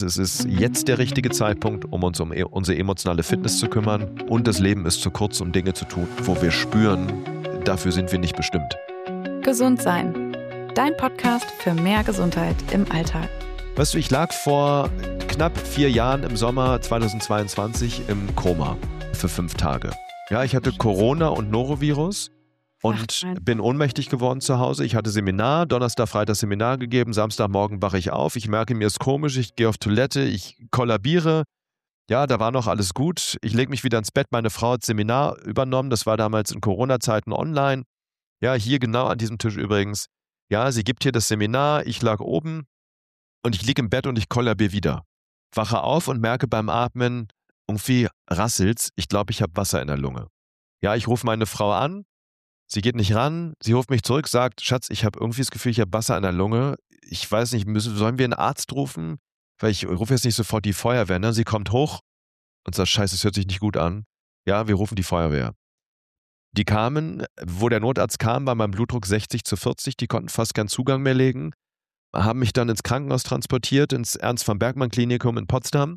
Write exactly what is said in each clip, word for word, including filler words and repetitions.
Es ist jetzt der richtige Zeitpunkt, um uns um unsere emotionale Fitness zu kümmern. Und das Leben ist zu kurz, um Dinge zu tun, wo wir spüren, dafür sind wir nicht bestimmt. Gesund sein. Dein Podcast für mehr Gesundheit im Alltag. Weißt du, ich lag vor knapp vier Jahren im Sommer zweitausendzweiundzwanzig im Koma für fünf Tage. Ja, ich hatte Corona und Norovirus und Ach, bin ohnmächtig geworden zu Hause. Ich hatte Seminar, Donnerstag, Freitag Seminar gegeben, Samstagmorgen wache ich auf. Ich merke, mir ist komisch, ich gehe auf Toilette, ich kollabiere. Ja, da war noch alles gut. Ich lege mich wieder ins Bett. Meine Frau hat Seminar übernommen. Das war damals in Corona-Zeiten online. Ja, hier genau an diesem Tisch übrigens. Ja, sie gibt hier das Seminar. Ich lag oben und ich liege im Bett und ich kollabiere wieder. Wache auf und merke beim Atmen, irgendwie rasselt's. Ich glaube, ich habe Wasser in der Lunge. Ja, ich rufe meine Frau an. Sie geht nicht ran. Sie ruft mich zurück, sagt, Schatz, ich habe irgendwie das Gefühl, ich habe Wasser in der Lunge. Ich weiß nicht, müssen, sollen wir einen Arzt rufen? Weil ich rufe jetzt nicht sofort die Feuerwehr. Ne? Sie kommt hoch und sagt, scheiße, es hört sich nicht gut an. Ja, wir rufen die Feuerwehr. Die kamen, wo der Notarzt kam, war mein Blutdruck sechzig zu vierzig. Die konnten fast keinen Zugang mehr legen. Haben mich dann ins Krankenhaus transportiert, ins Ernst-von-Bergmann-Klinikum in Potsdam.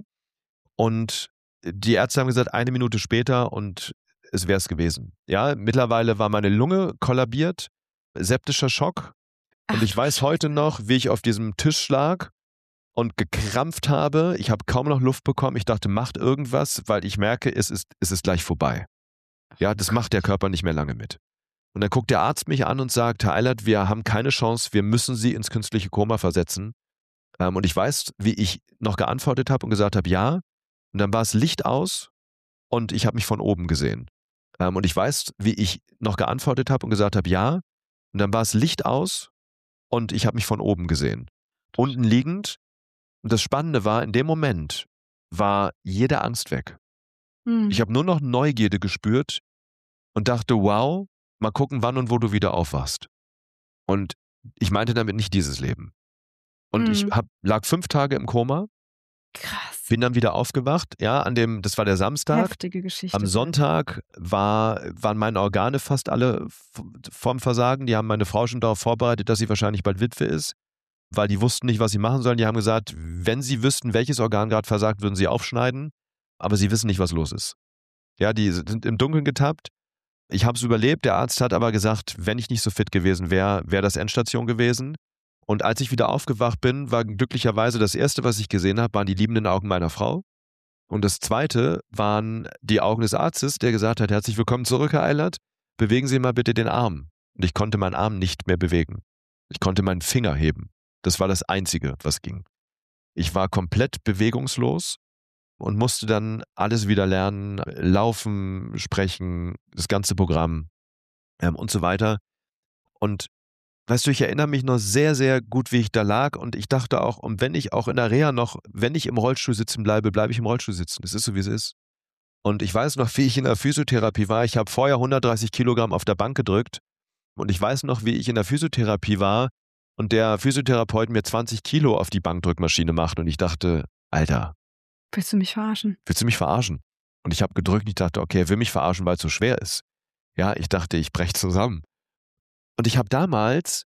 Und die Ärzte haben gesagt, eine Minute später und es wäre es gewesen. Ja, mittlerweile war meine Lunge kollabiert, septischer Schock. Und Ach, ich weiß heute noch, wie ich auf diesem Tisch lag und gekrampft habe. Ich habe kaum noch Luft bekommen. Ich dachte, macht irgendwas, weil ich merke, es ist, es ist gleich vorbei. Ja, das macht der Körper nicht mehr lange mit. Und dann guckt der Arzt mich an und sagt, Herr Eilert, wir haben keine Chance, wir müssen Sie ins künstliche Koma versetzen. Ähm, und ich weiß, wie ich noch geantwortet habe und gesagt habe, ja. Und dann war es Licht aus und ich habe mich von oben gesehen. Ähm, und ich weiß, wie ich noch geantwortet habe und gesagt habe, ja. Und dann war es Licht aus und ich habe mich von oben gesehen. Unten liegend. Und das Spannende war, in dem Moment war jede Angst weg. Hm. Ich habe nur noch Neugierde gespürt und dachte, wow, mal gucken, wann und wo du wieder aufwachst. Und ich meinte damit nicht dieses Leben. Und Hm. ich hab, lag fünf Tage im Koma, Krass. bin dann wieder aufgewacht. Ja, an dem, das war der Samstag. Heftige Geschichte. Am Sonntag war, waren meine Organe fast alle vom Versagen. Die haben meine Frau schon darauf vorbereitet, dass sie wahrscheinlich bald Witwe ist, weil die wussten nicht, was sie machen sollen. Die haben gesagt, wenn sie wüssten, welches Organ gerade versagt, würden sie aufschneiden, aber sie wissen nicht, was los ist. Ja, die sind im Dunkeln getappt. Ich habe es überlebt. Der Arzt hat aber gesagt, wenn ich nicht so fit gewesen wäre, wäre das Endstation gewesen. Und als ich wieder aufgewacht bin, war glücklicherweise das Erste, was ich gesehen habe, waren die liebenden Augen meiner Frau. Und das Zweite waren die Augen des Arztes, der gesagt hat, herzlich willkommen zurück, Herr Eilert. Bewegen Sie mal bitte den Arm. Und ich konnte meinen Arm nicht mehr bewegen. Ich konnte meinen Finger heben. Das war das Einzige, was ging. Ich war komplett bewegungslos und musste dann alles wieder lernen, laufen, sprechen, das ganze Programm ähm, und so weiter. Und weißt du, ich erinnere mich noch sehr, sehr gut, wie ich da lag und ich dachte auch, und wenn ich auch in der Reha noch, wenn ich im Rollstuhl sitzen bleibe, bleibe ich im Rollstuhl sitzen. Es ist so, wie es ist. Und ich weiß noch, wie ich in der Physiotherapie war. Ich habe vorher hundertdreißig Kilogramm auf der Bank gedrückt und ich weiß noch, wie ich in der Physiotherapie war und der Physiotherapeut mir zwanzig Kilo auf die Bankdrückmaschine macht und ich dachte, Alter, Willst du mich verarschen? willst du mich verarschen? Und ich habe gedrückt und ich dachte, okay, er will mich verarschen, weil es so schwer ist. Ja, ich dachte, ich breche zusammen. Und ich habe damals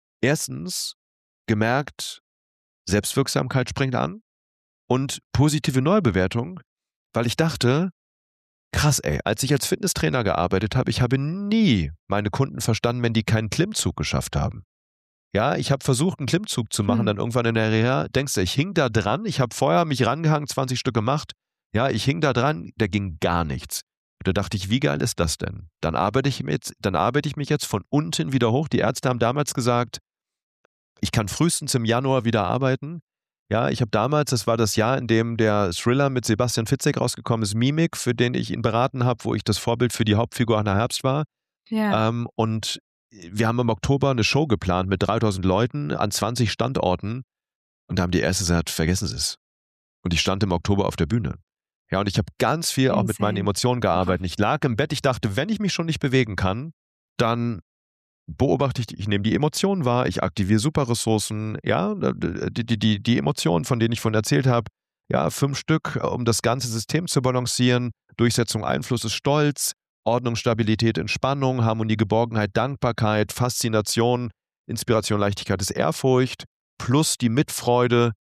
erstens gemerkt, Selbstwirksamkeit springt an und positive Neubewertung, weil ich dachte, krass ey, als ich als Fitnesstrainer gearbeitet habe, ich habe nie meine Kunden verstanden, wenn die keinen Klimmzug geschafft haben. Ja, ich habe versucht, einen Klimmzug zu machen, Hm. dann irgendwann in der Reha, denkst du, ich hing da dran, ich habe vorher mich rangehangen, zwanzig Stück gemacht, ja, ich hing da dran, da ging gar nichts. Da dachte ich, wie geil ist das denn? Dann arbeite ich jetzt, dann arbeite ich mich jetzt von unten wieder hoch. Die Ärzte haben damals gesagt, ich kann frühestens im Januar wieder arbeiten. Ja, ich habe damals, das war das Jahr, in dem der Thriller mit Sebastian Fitzek rausgekommen ist, Mimik, für den ich ihn beraten habe, wo ich das Vorbild für die Hauptfigur Hannah Herbst war. Ja. Ähm, und wir haben im Oktober eine Show geplant mit dreitausend Leuten an zwanzig Standorten. Und da haben die Ärzte gesagt, vergessen Sie es. Und ich stand im Oktober auf der Bühne. Ja, und ich habe ganz viel auch mit meinen Insane. Emotionen gearbeitet. Ich lag im Bett, ich dachte, wenn ich mich schon nicht bewegen kann, dann beobachte ich, ich nehme die Emotionen wahr, ich aktiviere Superressourcen, ja, die, die, die, die Emotionen, von denen ich vorhin erzählt habe, ja, fünf Stück, um das ganze System zu balancieren. Durchsetzung, Einfluss ist Stolz, Ordnung, Stabilität, Entspannung, Harmonie, Geborgenheit, Dankbarkeit, Faszination, Inspiration, Leichtigkeit ist Ehrfurcht, plus die Mitfreude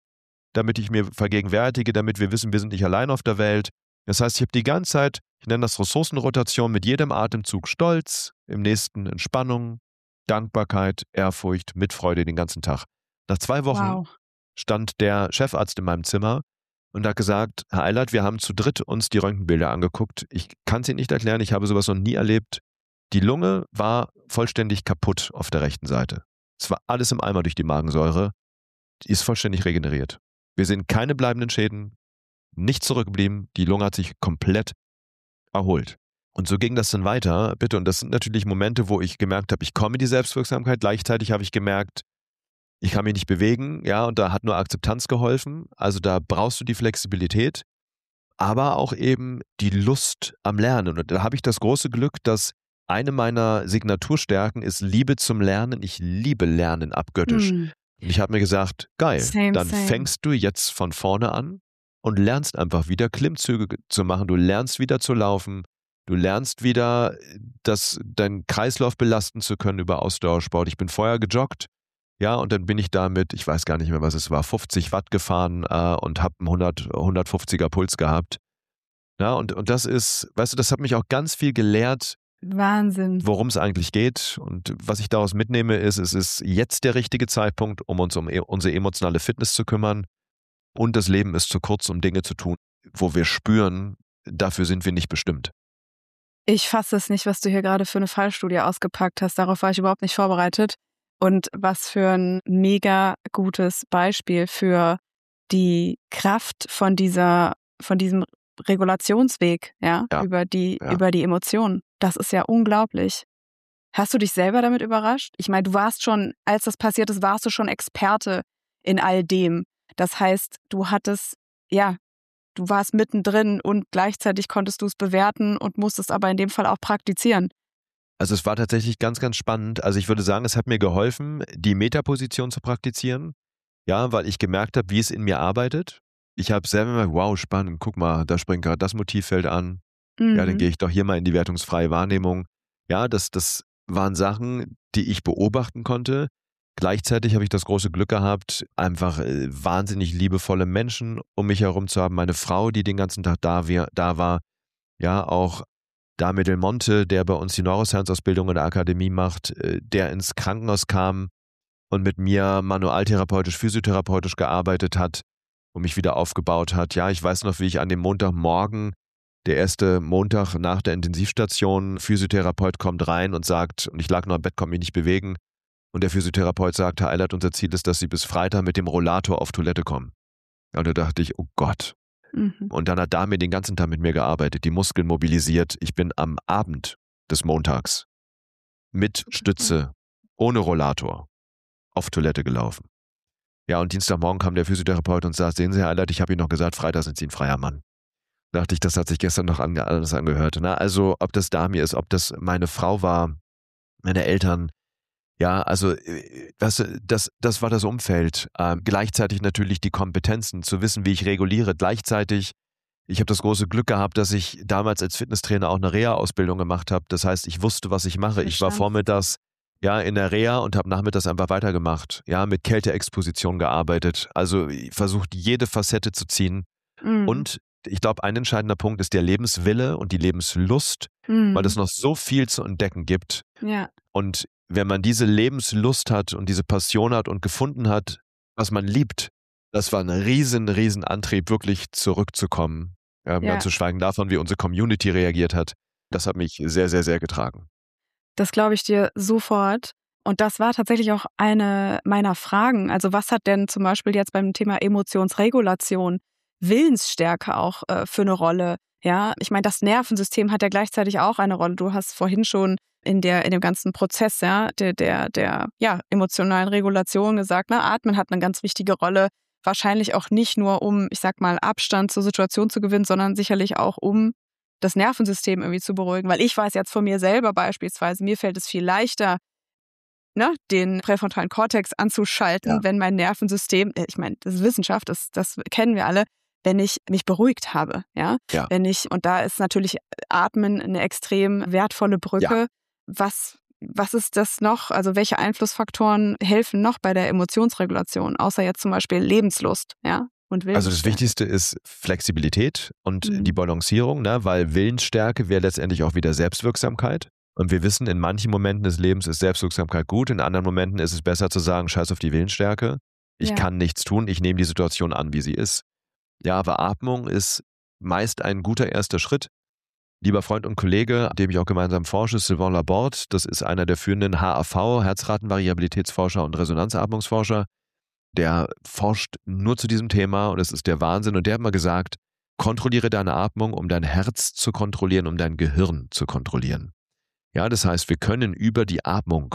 damit ich mir vergegenwärtige, damit wir wissen, wir sind nicht allein auf der Welt. Das heißt, ich habe die ganze Zeit, ich nenne das Ressourcenrotation, mit jedem Atemzug Stolz, im nächsten Entspannung, Dankbarkeit, Ehrfurcht, Mitfreude den ganzen Tag. Nach zwei Wochen Wow. stand der Chefarzt in meinem Zimmer und hat gesagt, Herr Eilert, wir haben zu dritt uns die Röntgenbilder angeguckt. Ich kann es Ihnen nicht erklären, ich habe sowas noch nie erlebt. Die Lunge war vollständig kaputt auf der rechten Seite. Es war alles im Eimer durch die Magensäure. Die ist vollständig regeneriert. Wir sehen keine bleibenden Schäden, nichts zurückgeblieben. Die Lunge hat sich komplett erholt. Und so ging das dann weiter, bitte. Und das sind natürlich Momente, wo ich gemerkt habe, ich komme in die Selbstwirksamkeit. Gleichzeitig habe ich gemerkt, ich kann mich nicht bewegen, ja, und da hat nur Akzeptanz geholfen. Also da brauchst du die Flexibilität, aber auch eben die Lust am Lernen. Und da habe ich das große Glück, dass eine meiner Signaturstärken ist Liebe zum Lernen. Ich liebe Lernen abgöttisch. Mm. Und ich habe mir gesagt, geil, Same, dann same. fängst du jetzt von vorne an und lernst einfach wieder Klimmzüge zu machen. Du lernst wieder zu laufen. Du lernst wieder, das, deinen Kreislauf belasten zu können über Ausdauersport. Ich bin vorher gejoggt, ja, und dann bin ich damit, ich weiß gar nicht mehr, was es war, fünfzig Watt gefahren äh, und habe einen hundert, hundertfünfziger Puls gehabt. Ja, und, und das ist, weißt du, das hat mich auch ganz viel gelehrt, Wahnsinn. worum es eigentlich geht. Und was ich daraus mitnehme, ist, es ist jetzt der richtige Zeitpunkt, um uns um e- unsere emotionale Fitness zu kümmern. Und das Leben ist zu kurz, um Dinge zu tun, wo wir spüren, dafür sind wir nicht bestimmt. Ich fasse es nicht, was du hier gerade für eine Fallstudie ausgepackt hast. Darauf war ich überhaupt nicht vorbereitet. Und was für ein mega gutes Beispiel für die Kraft von dieser, von diesem Regulationsweg, ja, Ja, über die, ja. über die Emotionen. Das ist ja unglaublich. Hast du dich selber damit überrascht? Ich meine, du warst schon, als das passiert ist, warst du schon Experte in all dem. Das heißt, du hattest, ja, du warst mittendrin und gleichzeitig konntest du es bewerten und musstest aber in dem Fall auch praktizieren. Also es war tatsächlich ganz, ganz spannend. Also ich würde sagen, es hat mir geholfen, die Metaposition zu praktizieren. Ja, weil ich gemerkt habe, wie es in mir arbeitet. Ich habe selber gemerkt, wow, spannend, guck mal, da springt gerade das Motivfeld an. Mhm. Ja, dann gehe ich doch hier mal in die wertungsfreie Wahrnehmung. Ja, das, das waren Sachen, die ich beobachten konnte. Gleichzeitig habe ich das große Glück gehabt, einfach äh, wahnsinnig liebevolle Menschen um mich herum zu haben. Meine Frau, die den ganzen Tag da, wir, da war. Ja, auch Dame Del Monte, der bei uns die Neuroscience-Ausbildung in der Akademie macht, äh, der ins Krankenhaus kam und mit mir manualtherapeutisch, physiotherapeutisch gearbeitet hat und mich wieder aufgebaut hat. Ja, ich weiß noch, wie ich an dem Montagmorgen, der erste Montag nach der Intensivstation, Physiotherapeut kommt rein und sagt, und ich lag noch im Bett, konnte mich nicht bewegen, und der Physiotherapeut sagt, Herr Eilert, unser Ziel ist, dass Sie bis Freitag mit dem Rollator auf Toilette kommen. Und da dachte ich, oh Gott. Mhm. Und dann hat Dame den ganzen Tag mit mir gearbeitet, die Muskeln mobilisiert. Ich bin am Abend des Montags mit Stütze, ohne Rollator, auf Toilette gelaufen. Ja, und Dienstagmorgen kam der Physiotherapeut und sagt, sehen Sie, Herr Eilert, ich habe Ihnen noch gesagt, Freitag sind Sie ein freier Mann. Da dachte ich, das hat sich gestern noch ange- alles angehört. Na, also ob das Dami ist, ob das meine Frau war, meine Eltern, ja, also äh, das, das, das war das Umfeld. Ähm, gleichzeitig natürlich die Kompetenzen, zu wissen, wie ich reguliere. Gleichzeitig, ich habe das große Glück gehabt, dass ich damals als Fitnesstrainer auch eine Reha-Ausbildung gemacht habe. Das heißt, ich wusste, was ich mache. Ich war Verstanden. vormittags ja in der Reha und habe nachmittags einfach weitergemacht. Ja, mit Kälteexposition gearbeitet. Also versucht, jede Facette zu ziehen. Mhm. Und ich glaube, ein entscheidender Punkt ist der Lebenswille und die Lebenslust, Mhm. weil es noch so viel zu entdecken gibt. Ja. Und wenn man diese Lebenslust hat und diese Passion hat und gefunden hat, was man liebt, das war ein riesen, riesen Antrieb, wirklich zurückzukommen. Ähm, Ja. Ganz zu schweigen davon, wie unsere Community reagiert hat. Das hat mich sehr, sehr, sehr getragen. Das glaube ich dir sofort. Und das war tatsächlich auch eine meiner Fragen. Also was hat denn zum Beispiel jetzt beim Thema Emotionsregulation, Willensstärke auch äh, für eine Rolle? Ja, ich meine, das Nervensystem hat ja gleichzeitig auch eine Rolle. Du hast vorhin schon in der in dem ganzen Prozess, ja, der der der ja emotionalen Regulation gesagt, ne, Atmen hat eine ganz wichtige Rolle. Wahrscheinlich auch nicht nur, um, ich sag mal, Abstand zur Situation zu gewinnen, sondern sicherlich auch, um das Nervensystem irgendwie zu beruhigen. Weil ich weiß jetzt von mir selber beispielsweise, mir fällt es viel leichter, ne, den präfrontalen Kortex anzuschalten, Ja. wenn mein Nervensystem, äh, ich meine, das ist Wissenschaft, das, das kennen wir alle, wenn ich mich beruhigt habe, ja? Ja. Wenn ich, und da ist natürlich Atmen eine extrem wertvolle Brücke. Was, was ist das noch? Also welche Einflussfaktoren helfen noch bei der Emotionsregulation, außer jetzt zum Beispiel Lebenslust, ja? und Also das Willensstärke? Wichtigste ist Flexibilität und Mhm. die Balancierung, ne? Weil Willensstärke wäre letztendlich auch wieder Selbstwirksamkeit. Und wir wissen, in manchen Momenten des Lebens ist Selbstwirksamkeit gut, in anderen Momenten ist es besser zu sagen, scheiß auf die Willensstärke. Ich Ja. kann nichts tun, ich nehme die Situation an, wie sie ist. Ja, aber Atmung ist meist ein guter erster Schritt. Lieber Freund und Kollege, mit dem ich auch gemeinsam forsche, Sylvain Laborde, das ist einer der führenden H A V, Herzratenvariabilitätsforscher und Resonanzatmungsforscher. Der forscht nur zu diesem Thema und es ist der Wahnsinn. Und der hat mal gesagt, kontrolliere deine Atmung, um dein Herz zu kontrollieren, um dein Gehirn zu kontrollieren. Ja, das heißt, wir können über die Atmung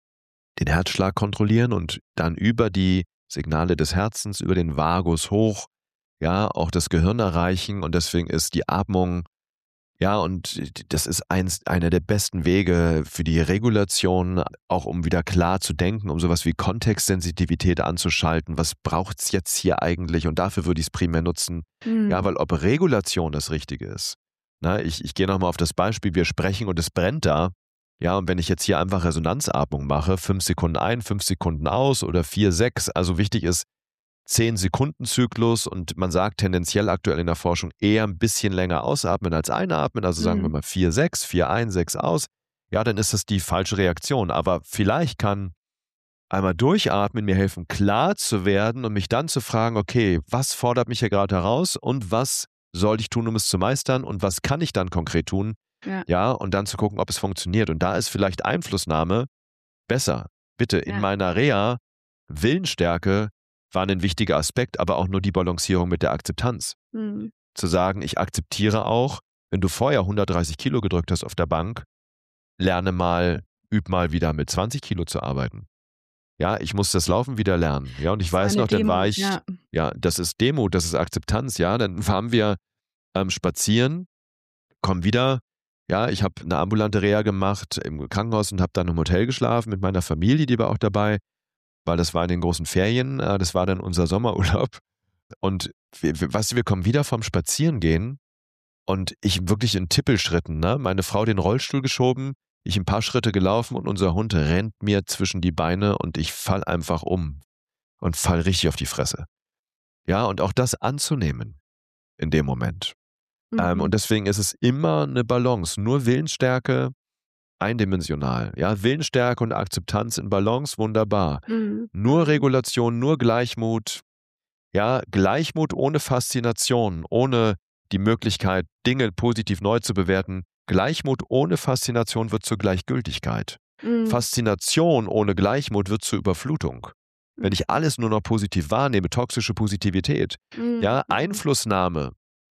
den Herzschlag kontrollieren und dann über die Signale des Herzens, über den Vagus hoch, ja, auch das Gehirn erreichen. Und deswegen ist die Atmung, ja, und das ist eins, einer der besten Wege für die Regulation, auch um wieder klar zu denken, um sowas wie Kontextsensitivität anzuschalten. Was braucht es jetzt hier eigentlich? Und dafür würde ich es primär nutzen. Mhm. Ja, weil ob Regulation das Richtige ist. Na, ich, ich gehe nochmal auf das Beispiel, wir sprechen und es brennt da. Ja, und wenn ich jetzt hier einfach Resonanzatmung mache, fünf Sekunden ein, fünf Sekunden aus oder vier, sechs, also wichtig ist, zehn Sekunden Zyklus und man sagt tendenziell aktuell in der Forschung eher ein bisschen länger ausatmen als einatmen, also sagen wir Mhm. mal vier, sechs, vier ein, sechs aus, ja, dann ist das die falsche Reaktion. Aber vielleicht kann einmal durchatmen mir helfen, klar zu werden und mich dann zu fragen, okay, was fordert mich hier gerade heraus und was soll ich tun, um es zu meistern und was kann ich dann konkret tun? Ja. Ja, und dann zu gucken, ob es funktioniert. Und da ist vielleicht Einflussnahme besser. Bitte, in Ja. meiner Reha, Willensstärke war ein wichtiger Aspekt, aber auch nur die Balancierung mit der Akzeptanz. Mhm. Zu sagen, ich akzeptiere auch, wenn du vorher hundertdreißig Kilo gedrückt hast auf der Bank, lerne mal, üb mal wieder mit zwanzig Kilo zu arbeiten. Ja, ich muss das Laufen wieder lernen. Ja, und ich Das war weiß eine noch, dann war Demut, ich, ja. ja, das ist Demut, das ist Akzeptanz, ja, dann waren wir ähm, spazieren, kommen wieder, ja, ich habe eine ambulante Reha gemacht im Krankenhaus und habe dann im Hotel geschlafen mit meiner Familie, die war auch dabei, weil das war in den großen Ferien, äh, das war dann unser Sommerurlaub. Und wir, wir, weißt du, wir kommen wieder vom Spazierengehen und ich wirklich in Tippelschritten, ne? Meine Frau den Rollstuhl geschoben, ich ein paar Schritte gelaufen und unser Hund rennt mir zwischen die Beine und ich fall einfach um und fall richtig auf die Fresse. Ja, und auch das anzunehmen in dem Moment. Ähm, Mhm. und deswegen ist es immer eine Balance. Nur Willensstärke, eindimensional. Ja, Willensstärke und Akzeptanz in Balance, wunderbar. Mhm. Nur Mhm. Regulation, nur Gleichmut. Ja, Gleichmut ohne Faszination, ohne die Möglichkeit, Dinge positiv neu zu bewerten. Gleichmut ohne Faszination wird zur Gleichgültigkeit. Mhm. Faszination ohne Gleichmut wird zur Überflutung. Wenn ich alles nur noch positiv wahrnehme, toxische Positivität. Mhm. Ja, Mhm. Einflussnahme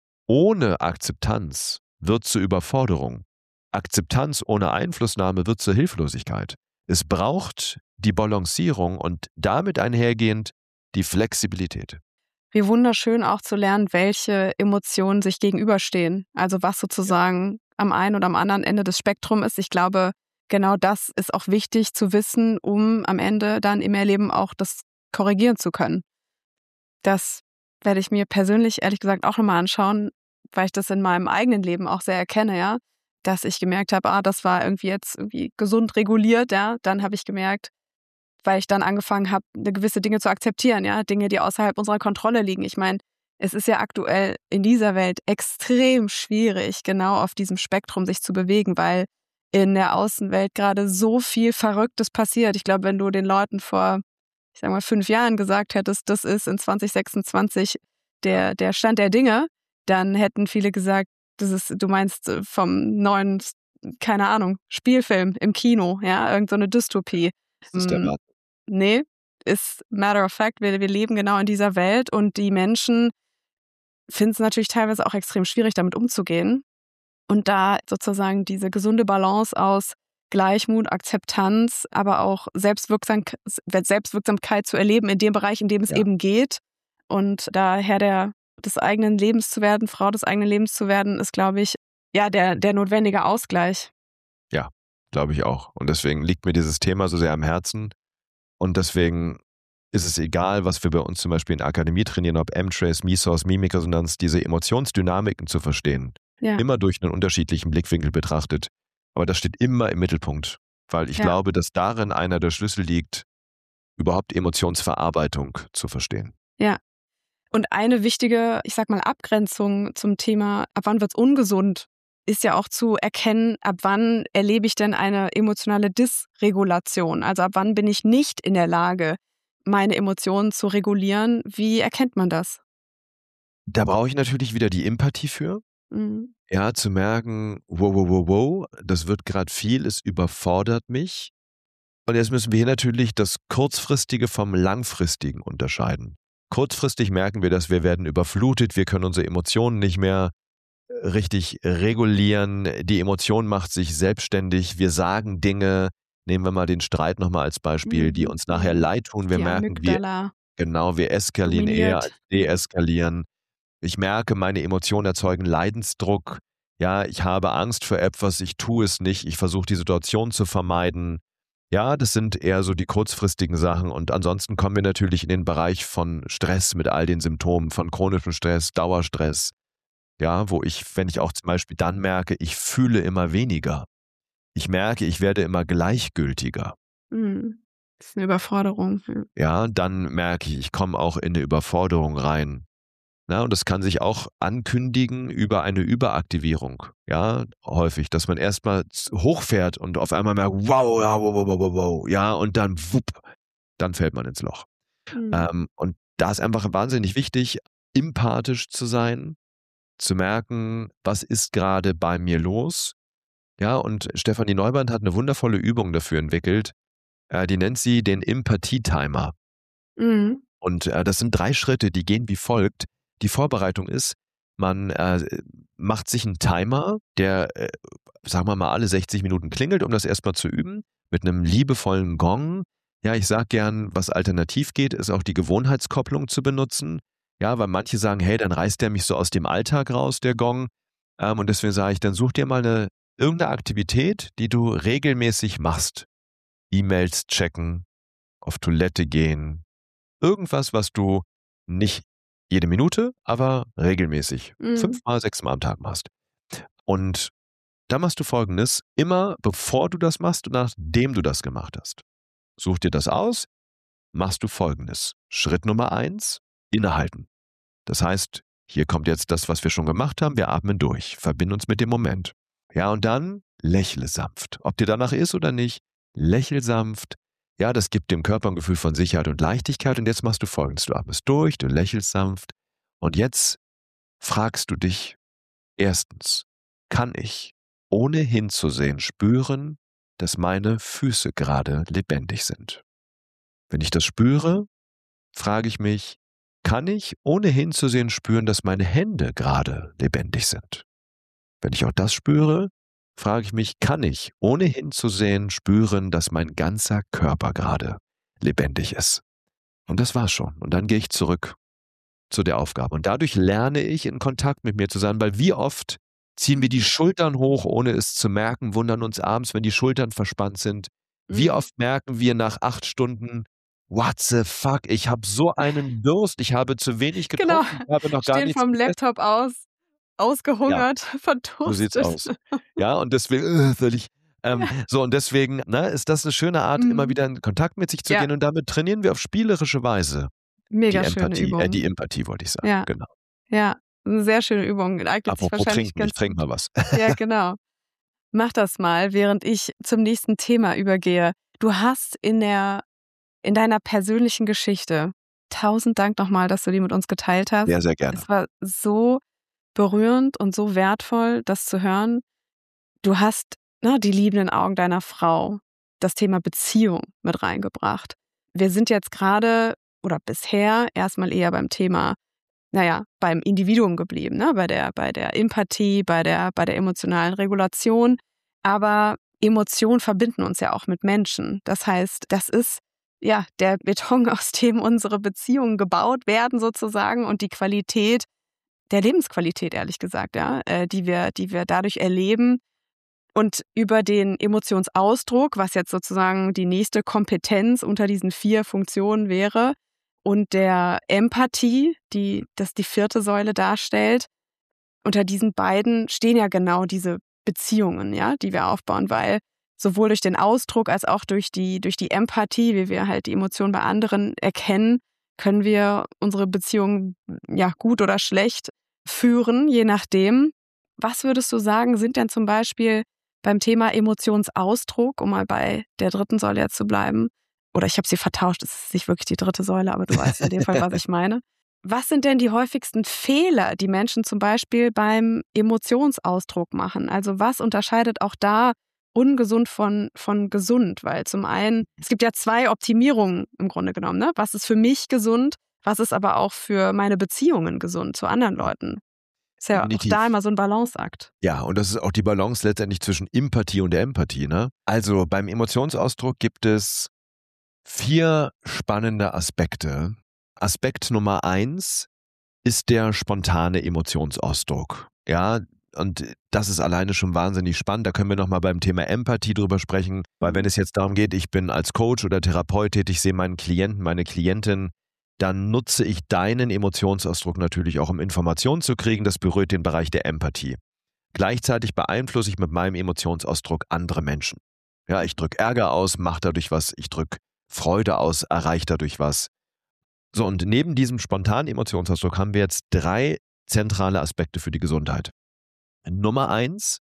ohne Akzeptanz wird zur Überforderung. Akzeptanz ohne Einflussnahme wird zur Hilflosigkeit. Es braucht die Balancierung und damit einhergehend die Flexibilität. Wie wunderschön auch zu lernen, welche Emotionen sich gegenüberstehen. Also was sozusagen am einen oder am anderen Ende des Spektrums ist. Ich glaube, genau das ist auch wichtig zu wissen, um am Ende dann im Erleben auch das korrigieren zu können. Das werde ich mir persönlich ehrlich gesagt auch nochmal anschauen, weil ich das in meinem eigenen Leben auch sehr erkenne, ja, dass ich gemerkt habe, ah, das war irgendwie jetzt irgendwie gesund reguliert, ja. Dann habe ich gemerkt, weil ich dann angefangen habe, eine gewisse Dinge zu akzeptieren, ja, Dinge, die außerhalb unserer Kontrolle liegen. Ich meine, es ist ja aktuell in dieser Welt extrem schwierig, genau auf diesem Spektrum sich zu bewegen, weil in der Außenwelt gerade so viel Verrücktes passiert. Ich glaube, wenn du den Leuten vor, ich sag mal, fünf Jahren gesagt hättest, das ist in zwanzig sechsundzwanzig der, der Stand der Dinge, dann hätten viele gesagt, das ist, du meinst äh, vom neuen, keine Ahnung, Spielfilm im Kino, ja, irgend so eine Dystopie. Das ist der Mm, Rat. Nee, ist matter of fact, wir, wir leben genau in dieser Welt und die Menschen finden es natürlich teilweise auch extrem schwierig, damit umzugehen. Und da sozusagen diese gesunde Balance aus Gleichmut, Akzeptanz, aber auch Selbstwirksam Selbstwirksamkeit zu erleben in dem Bereich, in dem es Ja. eben geht. Und da Herr der, des eigenen Lebens zu werden, Frau des eigenen Lebens zu werden, ist, glaube ich, ja, der, der notwendige Ausgleich. Ja, glaube ich auch. Und deswegen liegt mir dieses Thema so sehr am Herzen. Und deswegen ist es egal, was wir bei uns zum Beispiel in der Akademie trainieren, ob M-Trace, Mesos, Mimikresonanz, diese Emotionsdynamiken zu verstehen. Ja. Immer durch einen unterschiedlichen Blickwinkel betrachtet. Aber das steht immer im Mittelpunkt, weil ich Ja. glaube, dass darin einer der Schlüssel liegt, überhaupt Emotionsverarbeitung zu verstehen. Ja. Und eine wichtige, ich sag mal, Abgrenzung zum Thema, ab wann wird's ungesund, ist ja auch zu erkennen, ab wann erlebe ich denn eine emotionale Dysregulation? Also ab wann bin ich nicht in der Lage, meine Emotionen zu regulieren? Wie erkennt man das? Da brauche ich natürlich wieder die Empathie für. Mhm. Ja, zu merken, wow, wow, wow, wow, das wird gerade viel, es überfordert mich. Und jetzt müssen wir hier natürlich das Kurzfristige vom Langfristigen unterscheiden. Kurzfristig merken wir, dass wir werden überflutet, wir können unsere Emotionen nicht mehr richtig regulieren. Die Emotion macht sich selbstständig. Wir sagen Dinge, nehmen wir mal den Streit nochmal als Beispiel, die Mhm. uns nachher Mhm. leid tun. Wir Die merken, wir, Amygdala genau, wir eskalieren eher als dominiert. deeskalieren. Ich merke, meine Emotionen erzeugen Leidensdruck. Ja, ich habe Angst vor etwas, ich tue es nicht, ich versuche die Situation zu vermeiden. Ja, das sind eher so die kurzfristigen Sachen. Und ansonsten kommen wir natürlich in den Bereich von Stress mit all den Symptomen, von chronischem Stress, Dauerstress. Ja, wo ich, wenn ich auch zum Beispiel dann merke, ich fühle immer weniger. Ich merke, ich werde immer gleichgültiger. Mhm. Das ist eine Überforderung. Ja. Ja, dann merke ich, ich komme auch in eine Überforderung rein. Na, und das kann sich auch ankündigen über eine Überaktivierung. Ja, häufig, dass man erstmal hochfährt und auf einmal merkt, wow, ja, wow, wow, wow, wow, wow, ja, und dann wupp, dann fällt man ins Loch. Mhm. Ähm, und da ist einfach wahnsinnig wichtig, empathisch zu sein, zu merken, was ist gerade bei mir los. Ja, und Stefanie Neuband hat eine wundervolle Übung dafür entwickelt. Äh, die nennt sie den Empathie-Timer. Mhm. Und äh, das sind drei Schritte, die gehen wie folgt. Die Vorbereitung ist, man äh, macht sich einen Timer, der, äh, sagen wir mal, alle sechzig Minuten klingelt, um das erstmal zu üben, mit einem liebevollen Gong. Ja, ich sage gern, was alternativ geht, ist auch die Gewohnheitskopplung zu benutzen. Ja, weil manche sagen, hey, dann reißt der mich so aus dem Alltag raus, der Gong. Ähm, und deswegen sage ich, dann such dir mal eine irgendeine Aktivität, die du regelmäßig machst. E-Mails checken, auf Toilette gehen, irgendwas, was du nicht jede Minute, aber regelmäßig Mhm. fünfmal, sechsmal am Tag machst. Und da machst du Folgendes, immer bevor du das machst und nachdem du das gemacht hast. Such dir das aus, machst du Folgendes. Schritt Nummer eins, innehalten. Das heißt, hier kommt jetzt das, was wir schon gemacht haben, wir atmen durch, verbinden uns mit dem Moment. Ja, und dann lächle sanft. Ob dir danach ist oder nicht, lächel sanft. Ja, das gibt dem Körper ein Gefühl von Sicherheit und Leichtigkeit. Und jetzt machst du Folgendes. Du atmest durch, du lächelst sanft. Und jetzt fragst du dich, erstens, kann ich, ohne hinzusehen, spüren, dass meine Füße gerade lebendig sind? Wenn ich das spüre, frage ich mich, kann ich, ohne hinzusehen, spüren, dass meine Hände gerade lebendig sind? Wenn ich auch das spüre, frage ich mich, kann ich, ohne hinzusehen, spüren, dass mein ganzer Körper gerade lebendig ist? Und das war's schon. Und dann gehe ich zurück zu der Aufgabe. Und dadurch lerne ich, in Kontakt mit mir zu sein, weil wie oft ziehen wir die Schultern hoch, ohne es zu merken, wundern uns abends, wenn die Schultern verspannt sind. Wie Mhm. oft merken wir nach acht Stunden, what the fuck, ich habe so einen Durst, ich habe zu wenig Genau. getrunken, ich habe noch gar Stehen nichts vom gegessen. Laptop aus, Ja, ausgehungert, so sieht's verdurstet. aus. Ja, und deswegen, äh, soll ich, ähm, Ja. so und deswegen, ne, ist das eine schöne Art, immer Mhm. wieder in Kontakt mit sich zu Ja, gehen und damit trainieren wir auf spielerische Weise die mega schöne Empathie, äh, Übung. die Empathie wollte ich sagen, Ja, genau. ja, 'ne sehr schöne Übung. Eignet sich Apropos wahrscheinlich trinken, ich ganz trinke gut. mal was. Ja, genau. Mach das mal, während ich zum nächsten Thema übergehe. Du hast in der in deiner persönlichen Geschichte tausend Dank nochmal, dass du die mit uns geteilt hast. Sehr, sehr gerne. Es war so berührend und so wertvoll, das zu hören. Du hast, ne, die liebenden Augen deiner Frau, das Thema Beziehung mit reingebracht. Wir sind jetzt gerade oder bisher erstmal eher beim Thema, naja, beim Individuum geblieben, ne? Bei der, bei der Empathie, bei der, bei der emotionalen Regulation. Aber Emotionen verbinden uns ja auch mit Menschen. Das heißt, das ist ja der Beton, aus dem unsere Beziehungen gebaut werden sozusagen und die Qualität der Lebensqualität, ehrlich gesagt, ja, äh, die wir, die wir dadurch erleben. Und über den Emotionsausdruck, was jetzt sozusagen die nächste Kompetenz unter diesen vier Funktionen wäre, und der Empathie, die das die vierte Säule darstellt, unter diesen beiden stehen ja genau diese Beziehungen, ja, die wir aufbauen, weil sowohl durch den Ausdruck als auch durch die, durch die Empathie, wie wir halt die Emotionen bei anderen erkennen, können wir unsere Beziehung ja gut oder schlecht führen, je nachdem. Was würdest du sagen, sind denn zum Beispiel beim Thema Emotionsausdruck, um mal bei der dritten Säule jetzt zu bleiben, oder ich habe sie vertauscht, es ist nicht wirklich die dritte Säule, aber du weißt in dem Fall, was ich meine. Was sind denn die häufigsten Fehler, die Menschen zum Beispiel beim Emotionsausdruck machen? Also was unterscheidet auch da ungesund von, von gesund? Weil zum einen, es gibt ja zwei Optimierungen im Grunde genommen. Ne? Was ist für mich gesund, was ist aber auch für meine Beziehungen gesund zu anderen Leuten? Ist ja Definitiv. auch da immer so ein Balanceakt. Ja, und das ist auch die Balance letztendlich zwischen Empathie und der Empathie. Ne? Also beim Emotionsausdruck gibt es vier spannende Aspekte. Aspekt Nummer eins ist der spontane Emotionsausdruck. Ja, und das ist alleine schon wahnsinnig spannend. Da können wir nochmal beim Thema Empathie drüber sprechen, weil wenn es jetzt darum geht, ich bin als Coach oder Therapeut tätig, sehe meinen Klienten, meine Klientin, dann nutze ich deinen Emotionsausdruck natürlich auch, um Informationen zu kriegen. Das berührt den Bereich der Empathie. Gleichzeitig beeinflusse ich mit meinem Emotionsausdruck andere Menschen. Ja, ich drücke Ärger aus, mache dadurch was. Ich drücke Freude aus, erreiche dadurch was. So, und neben diesem spontanen Emotionsausdruck haben wir jetzt drei zentrale Aspekte für die Gesundheit. Nummer eins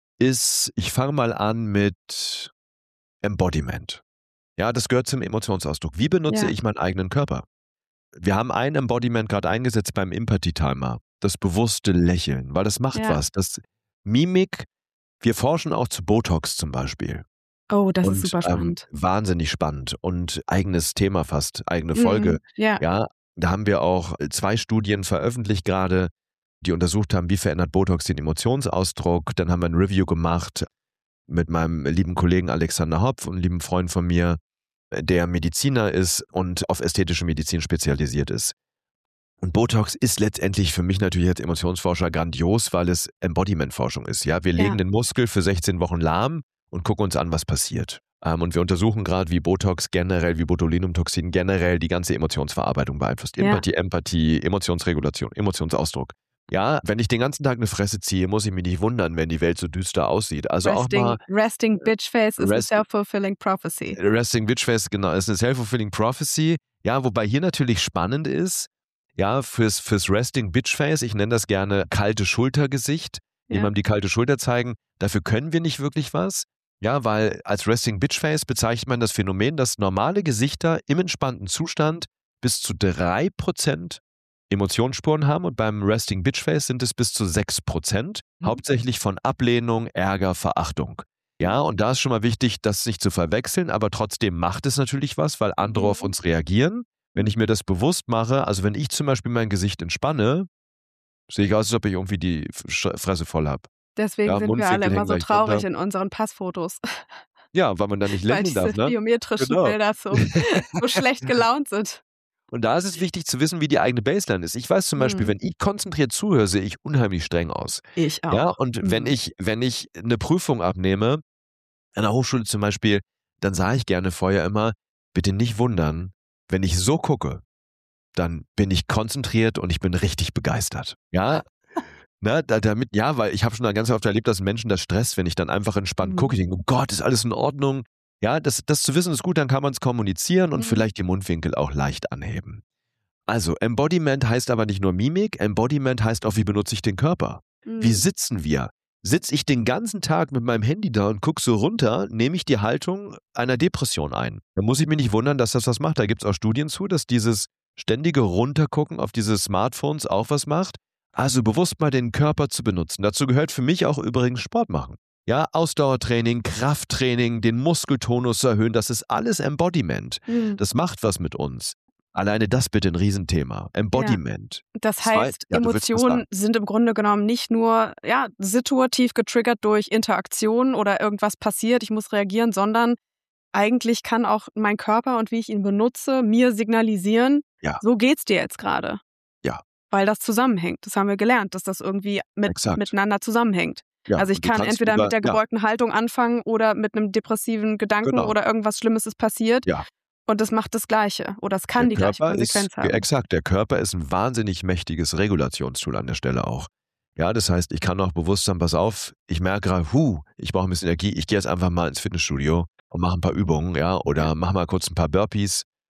ist, ich fange mal an mit Embodiment. Ja, das gehört zum Emotionsausdruck. Wie benutze Ja. ich meinen eigenen Körper? Wir haben ein Embodiment gerade eingesetzt beim Empathie-Timer. Das bewusste Lächeln, weil das macht Ja. was. Das Mimik, wir forschen auch zu Botox zum Beispiel. Oh, das und ist super ähm, spannend. wahnsinnig spannend und eigenes Thema fast, eigene Folge. Mhm. Ja. Ja, da haben wir auch zwei Studien veröffentlicht gerade, die untersucht haben, wie verändert Botox den Emotionsausdruck. Dann haben wir ein Review gemacht mit meinem lieben Kollegen Alexander Hopf und einem lieben Freund von mir, der Mediziner ist und auf ästhetische Medizin spezialisiert ist. Und Botox ist letztendlich für mich natürlich als Emotionsforscher grandios, weil es Embodiment-Forschung ist. Ja, wir legen Ja. den Muskel für sechzehn Wochen lahm und gucken uns an, was passiert. Ähm, und wir untersuchen gerade, wie Botox generell, wie Botulinumtoxin generell die ganze Emotionsverarbeitung beeinflusst. Ja. Empathie, Empathie, Emotionsregulation, Emotionsausdruck. Ja, wenn ich den ganzen Tag eine Fresse ziehe, muss ich mich nicht wundern, wenn die Welt so düster aussieht. Also auch Resting, mal resting bitch face is a Rest- self-fulfilling prophecy. Resting Bitch Face, genau, ist eine self-fulfilling prophecy. Ja, wobei hier natürlich spannend ist, ja, fürs, fürs Resting Bitch Face, ich nenne das gerne kalte Schultergesicht, Ja. jemandem die kalte Schulter zeigen, dafür können wir nicht wirklich was. Ja, weil als Resting Bitch Face bezeichnet man das Phänomen, dass normale Gesichter im entspannten Zustand bis zu drei Prozent Emotionsspuren haben und beim Resting Bitch Face sind es bis zu sechs Prozent, Mhm. hauptsächlich von Ablehnung, Ärger, Verachtung. Ja, und da ist schon mal wichtig, das nicht zu verwechseln, aber trotzdem macht es natürlich was, weil andere Mhm. auf uns reagieren. Wenn ich mir das bewusst mache, also wenn ich zum Beispiel mein Gesicht entspanne, sehe ich aus, als ob ich irgendwie die Sch- Fresse voll habe. Deswegen Ja, sind wir alle Mundwinkel immer hängen so leicht traurig runter. in unseren Passfotos, Ja, weil man da nicht weil lächeln darf, diese ne? biometrischen Genau. Bilder so, so schlecht gelaunt sind. Und da ist es wichtig zu wissen, wie die eigene Baseline ist. Ich weiß zum Beispiel, Mhm. wenn ich konzentriert zuhöre, sehe ich unheimlich streng aus. Ich auch. Ja, und wenn Mhm. ich, wenn ich eine Prüfung abnehme, an der Hochschule zum Beispiel, dann sage ich gerne vorher immer, bitte nicht wundern, wenn ich so gucke, dann bin ich konzentriert und ich bin richtig begeistert. Ja, ne, da, damit, ja, weil ich habe schon ganz oft erlebt, dass Menschen das stresst, wenn ich dann einfach entspannt Mhm. gucke. Ich denke, oh Gott, ist alles in Ordnung. Ja, das, das zu wissen ist gut, dann kann man es kommunizieren und Mhm. vielleicht die Mundwinkel auch leicht anheben. Also, Embodiment heißt aber nicht nur Mimik, Embodiment heißt auch, wie benutze ich den Körper? Wie Mhm. sitzen wir? Sitze ich den ganzen Tag mit meinem Handy da und gucke so runter, nehme ich die Haltung einer Depression ein. Da muss ich mich nicht wundern, dass das was macht. Da gibt es auch Studien zu, dass dieses ständige Runtergucken auf diese Smartphones auch was macht. Also bewusst mal den Körper zu benutzen. Dazu gehört für mich auch übrigens Sport machen. Ja, Ausdauertraining, Krafttraining, den Muskeltonus zu erhöhen, das ist alles Embodiment. Mhm. Das macht was mit uns. Alleine das bitte ein Riesenthema. Embodiment. Das Zwei- heißt, ja, du willst was Emotionen sagen. sind im Grunde genommen nicht nur ja, situativ getriggert durch Interaktion oder irgendwas passiert, ich muss reagieren, sondern eigentlich kann auch mein Körper und wie ich ihn benutze, mir signalisieren, Ja. so geht's dir jetzt gerade. Ja. Weil das zusammenhängt. Das haben wir gelernt, dass das irgendwie mit, Exakt. miteinander zusammenhängt. Ja, also ich und du kann kannst entweder über- mit der ja, gebeugten Haltung anfangen oder mit einem depressiven Gedanken Genau. oder irgendwas Schlimmes ist passiert. Ja. Und es macht das Gleiche oder es kann Der die gleiche Körper Konsequenz ist, haben. Exakt, der Körper ist ein wahnsinnig mächtiges Regulationstool an der Stelle auch. Ja, das heißt, ich kann auch bewusst sagen, pass auf, ich merke gerade, huh, ich brauche ein bisschen Energie, ich gehe jetzt einfach mal ins Fitnessstudio und mache ein paar Übungen, ja, oder mach mal kurz ein paar Burpees.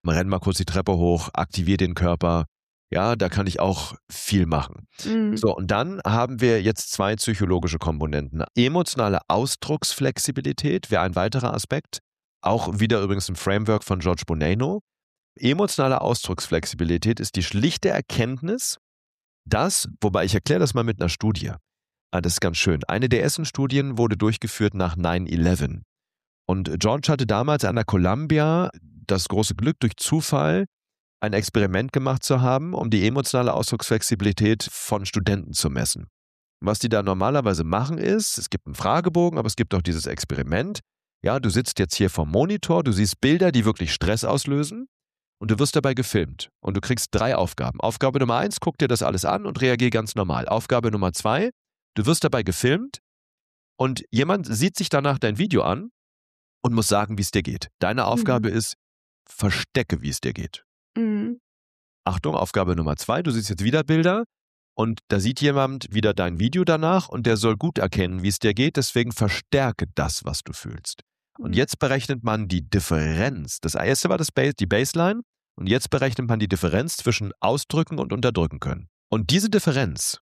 renn mal kurz die Treppe hoch, aktiviere den Körper. Ja, da kann ich auch viel machen. Mhm. So, und dann haben wir jetzt zwei psychologische Komponenten. Emotionale Ausdrucksflexibilität wäre ein weiterer Aspekt. Auch wieder übrigens ein Framework von George Bonanno. Emotionale Ausdrucksflexibilität ist die schlichte Erkenntnis, dass, wobei ich erkläre das mal mit einer Studie. Ah, das ist ganz schön. Eine der ersten Studien wurde durchgeführt nach nine eleven. Und George hatte damals an der Columbia das große Glück, durch Zufall ein Experiment gemacht zu haben, um die emotionale Ausdrucksflexibilität von Studenten zu messen. Was die da normalerweise machen ist, es gibt einen Fragebogen, aber es gibt auch dieses Experiment. Ja, du sitzt jetzt hier vorm Monitor, du siehst Bilder, die wirklich Stress auslösen und du wirst dabei gefilmt. Und du kriegst drei Aufgaben. Aufgabe Nummer eins, guck dir das alles an und reagier ganz normal. Aufgabe Nummer zwei, du wirst dabei gefilmt und jemand sieht sich danach dein Video an und muss sagen, wie es dir geht. Deine Aufgabe Mhm. ist, verstecke, wie es dir geht. Mhm. Achtung, Aufgabe Nummer zwei, du siehst jetzt wieder Bilder und da sieht jemand wieder dein Video danach und der soll gut erkennen, wie es dir geht, deswegen verstärke das, was du fühlst. Und Mhm. jetzt berechnet man die Differenz. Das erste war das Base, die Baseline und jetzt berechnet man die Differenz zwischen ausdrücken und unterdrücken können. Und diese Differenz,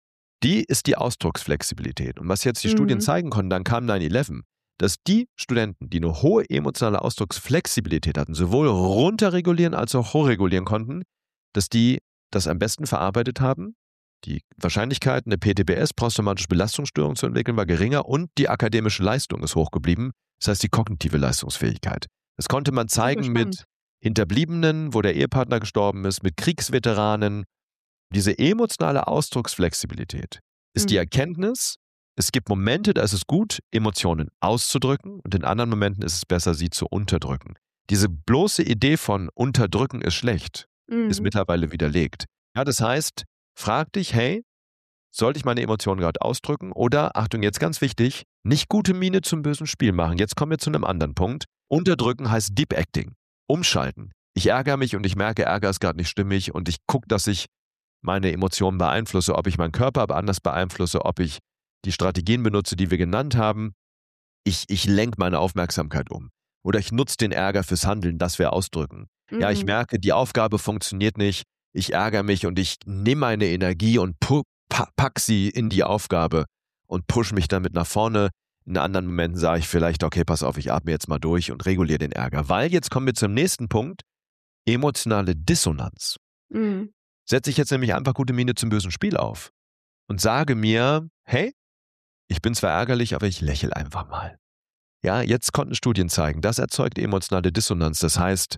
die ist die Ausdrucksflexibilität. Und was jetzt die Studien Mhm. zeigen konnten, dann kam nine eleven, dass die Studenten, die eine hohe emotionale Ausdrucksflexibilität hatten, sowohl runterregulieren als auch hochregulieren konnten, dass die das am besten verarbeitet haben. Die Wahrscheinlichkeit, eine P T B S, posttraumatische Belastungsstörung zu entwickeln, war geringer und die akademische Leistung ist hochgeblieben. Das heißt, die kognitive Leistungsfähigkeit. Das konnte man Super zeigen spannend. mit Hinterbliebenen, wo der Ehepartner gestorben ist, mit Kriegsveteranen. Diese emotionale Ausdrucksflexibilität ist die Mhm. Erkenntnis, es gibt Momente, da ist es gut, Emotionen auszudrücken und in anderen Momenten ist es besser, sie zu unterdrücken. Diese bloße Idee von unterdrücken ist schlecht, ist Mhm. mittlerweile widerlegt. Ja, das heißt, frag dich, hey, sollte ich meine Emotionen gerade ausdrücken oder, Achtung, jetzt ganz wichtig, nicht gute Miene zum bösen Spiel machen. Jetzt kommen wir zu einem anderen Punkt. Unterdrücken heißt Deep Acting, umschalten. Ich ärgere mich und ich merke, Ärger ist gerade nicht stimmig und ich gucke, dass ich meine Emotionen beeinflusse, ob ich meinen Körper aber anders beeinflusse, ob ich die Strategien benutze, die wir genannt haben. Ich, ich lenke meine Aufmerksamkeit um. Oder ich nutze den Ärger fürs Handeln, das wir ausdrücken. Ja, ich Mhm. merke, die Aufgabe funktioniert nicht. Ich ärgere mich und ich nehme meine Energie und pu pa pack sie in die Aufgabe und push mich damit nach vorne. In anderen Momenten sage ich vielleicht, okay, pass auf, ich atme jetzt mal durch und reguliere den Ärger. Weil jetzt kommen wir zum nächsten Punkt, emotionale Dissonanz. Mhm. Setze ich jetzt nämlich einfach gute Miene zum bösen Spiel auf und sage mir, hey, ich bin zwar ärgerlich, aber ich lächle einfach mal. Ja, jetzt konnten Studien zeigen, das erzeugt emotionale Dissonanz. Das heißt,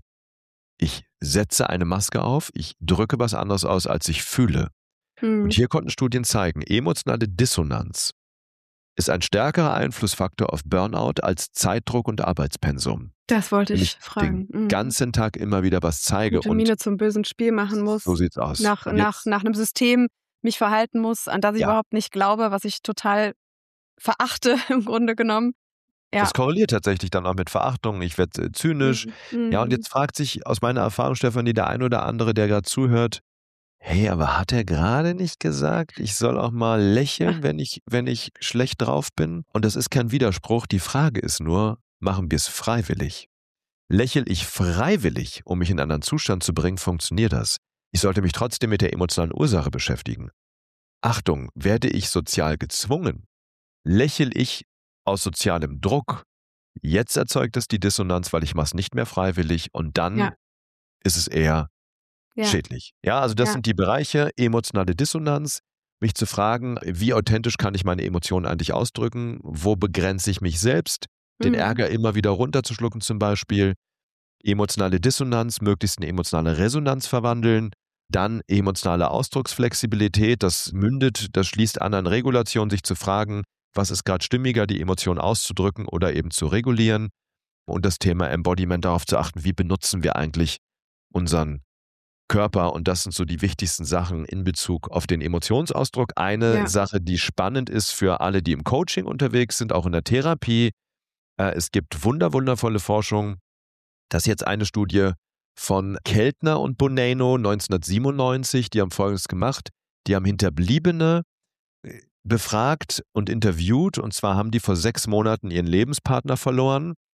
ich setze eine Maske auf, ich drücke was anderes aus, als ich fühle. Und Mhm. hier konnten Studien zeigen, emotionale Dissonanz ist ein stärkerer Einflussfaktor auf Burnout als Zeitdruck und Arbeitspensum. Das wollte Wenn ich ich fragen. den Mhm. ganzen Tag immer wieder was zeige Gute und Miene zum bösen Spiel machen so muss, sieht's aus. nach Und nach jetzt, nach 'nem System mich verhalten muss, an das ich ja, überhaupt nicht glaube, was ich total verachte im Grunde genommen. Ja. das korreliert tatsächlich dann auch mit Verachtung. Ich werde äh, zynisch. Mhm. Ja, und Mhm. jetzt fragt sich aus meiner Erfahrung, Stefanie, der ein oder andere, der gerade zuhört, hey, aber hat er gerade nicht gesagt, ich soll auch mal lächeln, wenn ich, wenn ich schlecht drauf bin? Und das ist kein Widerspruch. Die Frage ist nur, machen wir es freiwillig? Lächel ich freiwillig, um mich in einen anderen Zustand zu bringen, funktioniert das? Ich sollte mich trotzdem mit der emotionalen Ursache beschäftigen. Achtung, werde ich sozial gezwungen? Lächel ich aus sozialem Druck? Jetzt erzeugt es die Dissonanz, weil ich mache es nicht mehr freiwillig und dann Ja. ist es eher Ja. schädlich. Ja, also das Ja. sind die Bereiche, emotionale Dissonanz, mich zu fragen, wie authentisch kann ich meine Emotionen eigentlich ausdrücken, wo begrenze ich mich selbst, den Mhm. Ärger immer wieder runterzuschlucken zum Beispiel, emotionale Dissonanz, möglichst in emotionale Resonanz verwandeln, dann emotionale Ausdrucksflexibilität, das mündet, das schließt an an Regulation, sich zu fragen, was ist gerade stimmiger, die Emotion auszudrücken oder eben zu regulieren und das Thema Embodiment, darauf zu achten, wie benutzen wir eigentlich unseren Körper und das sind so die wichtigsten Sachen in Bezug auf den Emotionsausdruck. Eine Ja. Sache, die spannend ist für alle, die im Coaching unterwegs sind, auch in der Therapie. Äh, es gibt wunder, wundervolle Forschung. Das ist jetzt eine Studie von Keltner und Bonanno neunzehnhundertsiebenundneunzig. Die haben Folgendes gemacht. Die haben Hinterbliebene äh, befragt und interviewt. Und zwar haben die vor sechs Monaten ihren Lebenspartner verloren.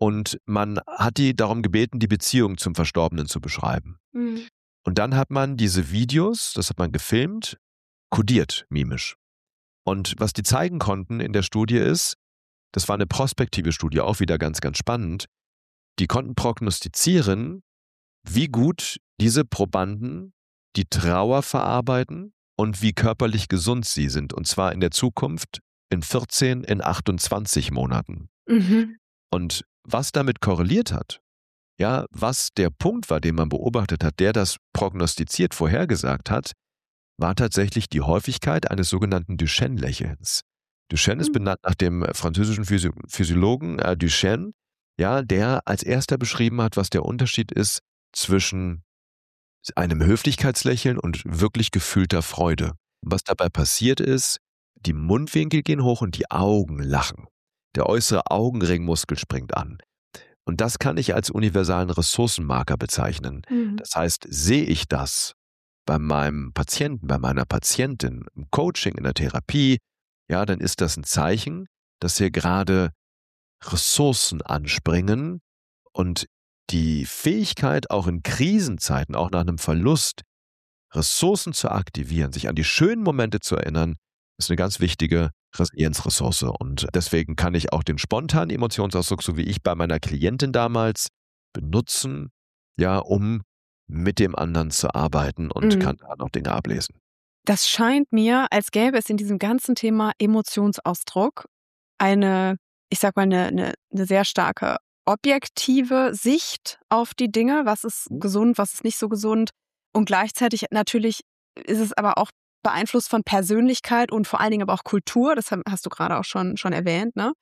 und man hat die darum gebeten, die Beziehung zum Verstorbenen zu beschreiben. Mhm. Und dann hat man diese Videos, das hat man gefilmt, kodiert mimisch. Und was die zeigen konnten in der Studie ist, das war eine prospektive Studie, auch wieder ganz, ganz spannend, die konnten prognostizieren, wie gut diese Probanden die Trauer verarbeiten und wie körperlich gesund sie sind. Und zwar in der Zukunft in vierzehn, in achtundzwanzig Monaten. Mhm. Und was damit korreliert hat, ja, was der Punkt war, den man beobachtet hat, der das prognostiziert vorhergesagt hat, war tatsächlich die Häufigkeit eines sogenannten Duchenne-Lächelns. Duchenne ist Mhm. benannt nach dem französischen Physi- Physiologen äh, Duchenne, ja, der als erster beschrieben hat, was der Unterschied ist zwischen einem Höflichkeitslächeln und wirklich gefühlter Freude. Was dabei passiert ist, die Mundwinkel gehen hoch und die Augen lachen. Der äußere Augenringmuskel springt an. Und das kann ich als universalen Ressourcenmarker bezeichnen. Mhm. Das heißt, sehe ich das bei meinem Patienten, bei meiner Patientin, im Coaching, in der Therapie, ja, dann ist das ein Zeichen, dass hier gerade Ressourcen anspringen und die Fähigkeit, auch in Krisenzeiten, auch nach einem Verlust, Ressourcen zu aktivieren, sich an die schönen Momente zu erinnern, ist eine ganz wichtige Resilienzressource. Und deswegen kann ich auch den spontanen Emotionsausdruck, so wie ich bei meiner Klientin damals, benutzen, ja, um mit dem anderen zu arbeiten und Mhm. kann da noch Dinge ablesen. Das scheint mir, als gäbe es in diesem ganzen Thema Emotionsausdruck eine, ich sag mal, eine, eine, eine sehr starke objektive Sicht auf die Dinge, was ist gesund, was ist nicht so gesund. Und gleichzeitig natürlich ist es aber auch beeinflusst von Persönlichkeit und vor allen Dingen aber auch Kultur. Das haben- hast du gerade auch schon, schon erwähnt, ne?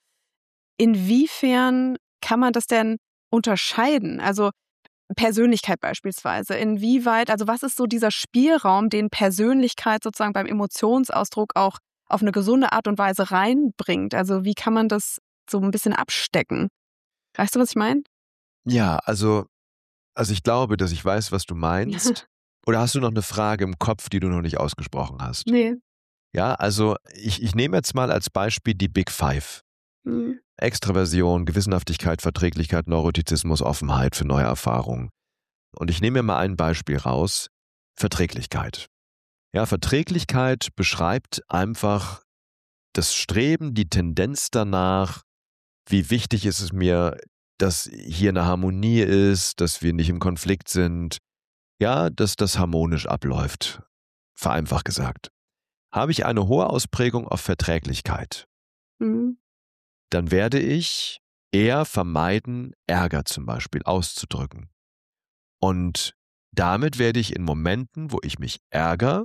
Inwiefern kann man das denn unterscheiden? Also Persönlichkeit beispielsweise. Inwieweit, also was ist so dieser Spielraum, den Persönlichkeit sozusagen beim Emotionsausdruck auch auf eine gesunde Art und Weise reinbringt? Also wie kann man das so ein bisschen abstecken? Weißt du, was ich meine? Ja, also, also ich glaube, dass ich weiß, was du meinst. Oder hast du noch eine Frage im Kopf, die du noch nicht ausgesprochen hast? Nee. Ja, also ich, ich nehme jetzt mal als Beispiel die Big Five. Mhm. Extraversion, Gewissenhaftigkeit, Verträglichkeit, Neurotizismus, Offenheit für neue Erfahrungen. Und ich nehme mir mal ein Beispiel raus. Verträglichkeit. Ja, Verträglichkeit beschreibt einfach das Streben, die Tendenz danach, wie wichtig ist es mir, dass hier eine Harmonie ist, dass wir nicht im Konflikt sind. Ja, dass das harmonisch abläuft. Vereinfacht gesagt. Habe ich eine hohe Ausprägung auf Verträglichkeit, Mhm. dann werde ich eher vermeiden, Ärger zum Beispiel auszudrücken. Und damit werde ich in Momenten, wo ich mich ärgere,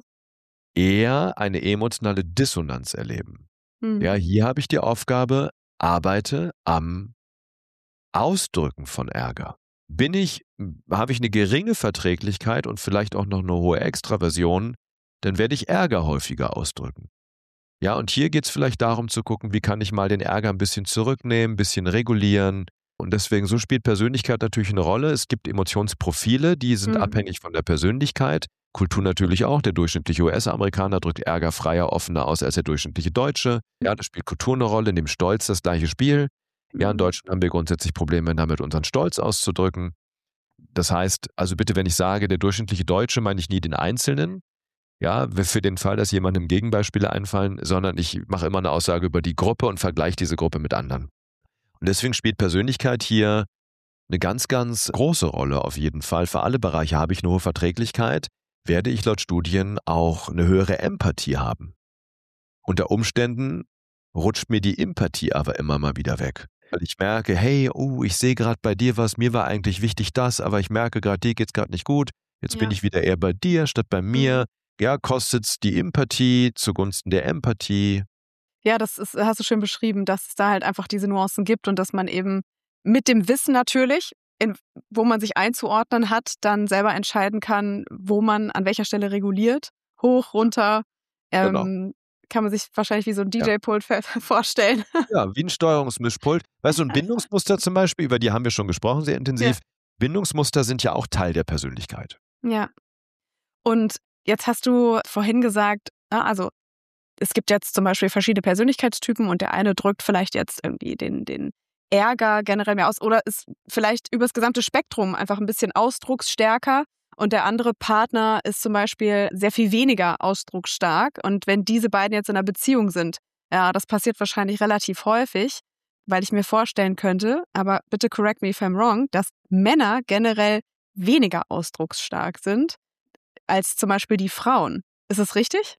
eher eine emotionale Dissonanz erleben. Mhm. Ja, hier habe ich die Aufgabe, arbeite am Ausdrücken von Ärger. Bin ich, habe ich eine geringe Verträglichkeit und vielleicht auch noch eine hohe Extraversion, dann werde ich Ärger häufiger ausdrücken. Ja, und hier geht es vielleicht darum zu gucken, wie kann ich mal den Ärger ein bisschen zurücknehmen, ein bisschen regulieren. Und deswegen, so spielt Persönlichkeit natürlich eine Rolle. Es gibt Emotionsprofile, die sind Mhm. abhängig von der Persönlichkeit. Kultur natürlich auch. Der durchschnittliche U S-Amerikaner drückt Ärger freier, offener aus als der durchschnittliche Deutsche. Ja, das spielt Kultur eine Rolle, neben Stolz das gleiche Spiel. Ja, in Mhm. Deutschland haben wir grundsätzlich Probleme damit, unseren Stolz auszudrücken. Das heißt, also bitte, wenn ich sage, der durchschnittliche Deutsche, meine ich nie den Einzelnen, ja, für den Fall, dass jemandem Gegenbeispiele einfallen, sondern ich mache immer eine Aussage über die Gruppe und vergleiche diese Gruppe mit anderen. Und deswegen spielt Persönlichkeit hier eine ganz, ganz große Rolle auf jeden Fall. Für alle Bereiche habe ich eine hohe Verträglichkeit, werde ich laut Studien auch eine höhere Empathie haben. Unter Umständen rutscht mir die Empathie aber immer mal wieder weg. Weil ich merke, hey, oh, ich sehe gerade bei dir was, mir war eigentlich wichtig das, aber ich merke gerade, dir geht's gerade nicht gut. Jetzt bin Ja. ich wieder eher bei dir statt bei mir. Mhm. Ja, kostet's die Empathie zugunsten der Empathie. Ja, das ist, hast du schön beschrieben, dass es da halt einfach diese Nuancen gibt und dass man eben mit dem Wissen natürlich, in, wo man sich einzuordnen hat, dann selber entscheiden kann, wo man an welcher Stelle reguliert. Hoch, runter. Genau. Ähm, kann man sich wahrscheinlich wie so ein Ja. D J-Pult vorstellen. Ja, wie ein Steuerungsmischpult. Weißt du, ein Bindungsmuster zum Beispiel, über die haben wir schon gesprochen, sehr intensiv. Bindungsmuster sind ja auch Teil der Persönlichkeit. Ja. Und jetzt hast du vorhin gesagt, na, also es gibt jetzt zum Beispiel verschiedene Persönlichkeitstypen und der eine drückt vielleicht jetzt irgendwie den, den Ärger generell mehr aus oder ist vielleicht übers gesamte Spektrum einfach ein bisschen ausdrucksstärker und der andere Partner ist zum Beispiel sehr viel weniger ausdrucksstark. Und wenn diese beiden jetzt in einer Beziehung sind, ja, das passiert wahrscheinlich relativ häufig, weil ich mir vorstellen könnte, aber bitte correct me if I'm wrong, dass Männer generell weniger ausdrucksstark sind als zum Beispiel die Frauen. Ist das richtig?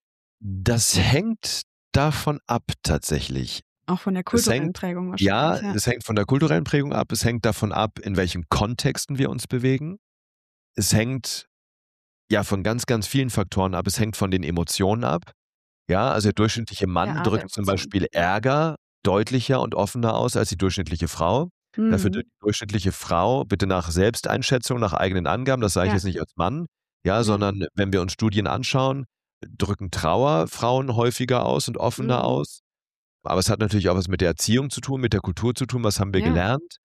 Das hängt davon ab tatsächlich. Auch von der kulturellen Prägung wahrscheinlich. Ja, Ja, es hängt von der kulturellen Prägung ab. Es hängt davon ab, in welchen Kontexten wir uns bewegen. Es hängt ja von ganz, ganz vielen Faktoren ab. Es hängt von den Emotionen ab. Ja, also der durchschnittliche Mann Der Art der drückt zum Emotion. Beispiel Ärger deutlicher und offener aus als die durchschnittliche Frau. Dafür Mhm. drückt die durchschnittliche Frau, bitte nach Selbsteinschätzung, nach eigenen Angaben, das sage ich Ja. jetzt nicht als Mann, ja, Mhm. sondern wenn wir uns Studien anschauen, drücken Trauer Frauen häufiger aus und offener Mhm. aus. Aber es hat natürlich auch was mit der Erziehung zu tun, mit der Kultur zu tun, was haben wir Ja. gelernt.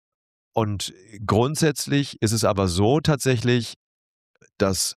Und grundsätzlich ist es aber so tatsächlich, dass,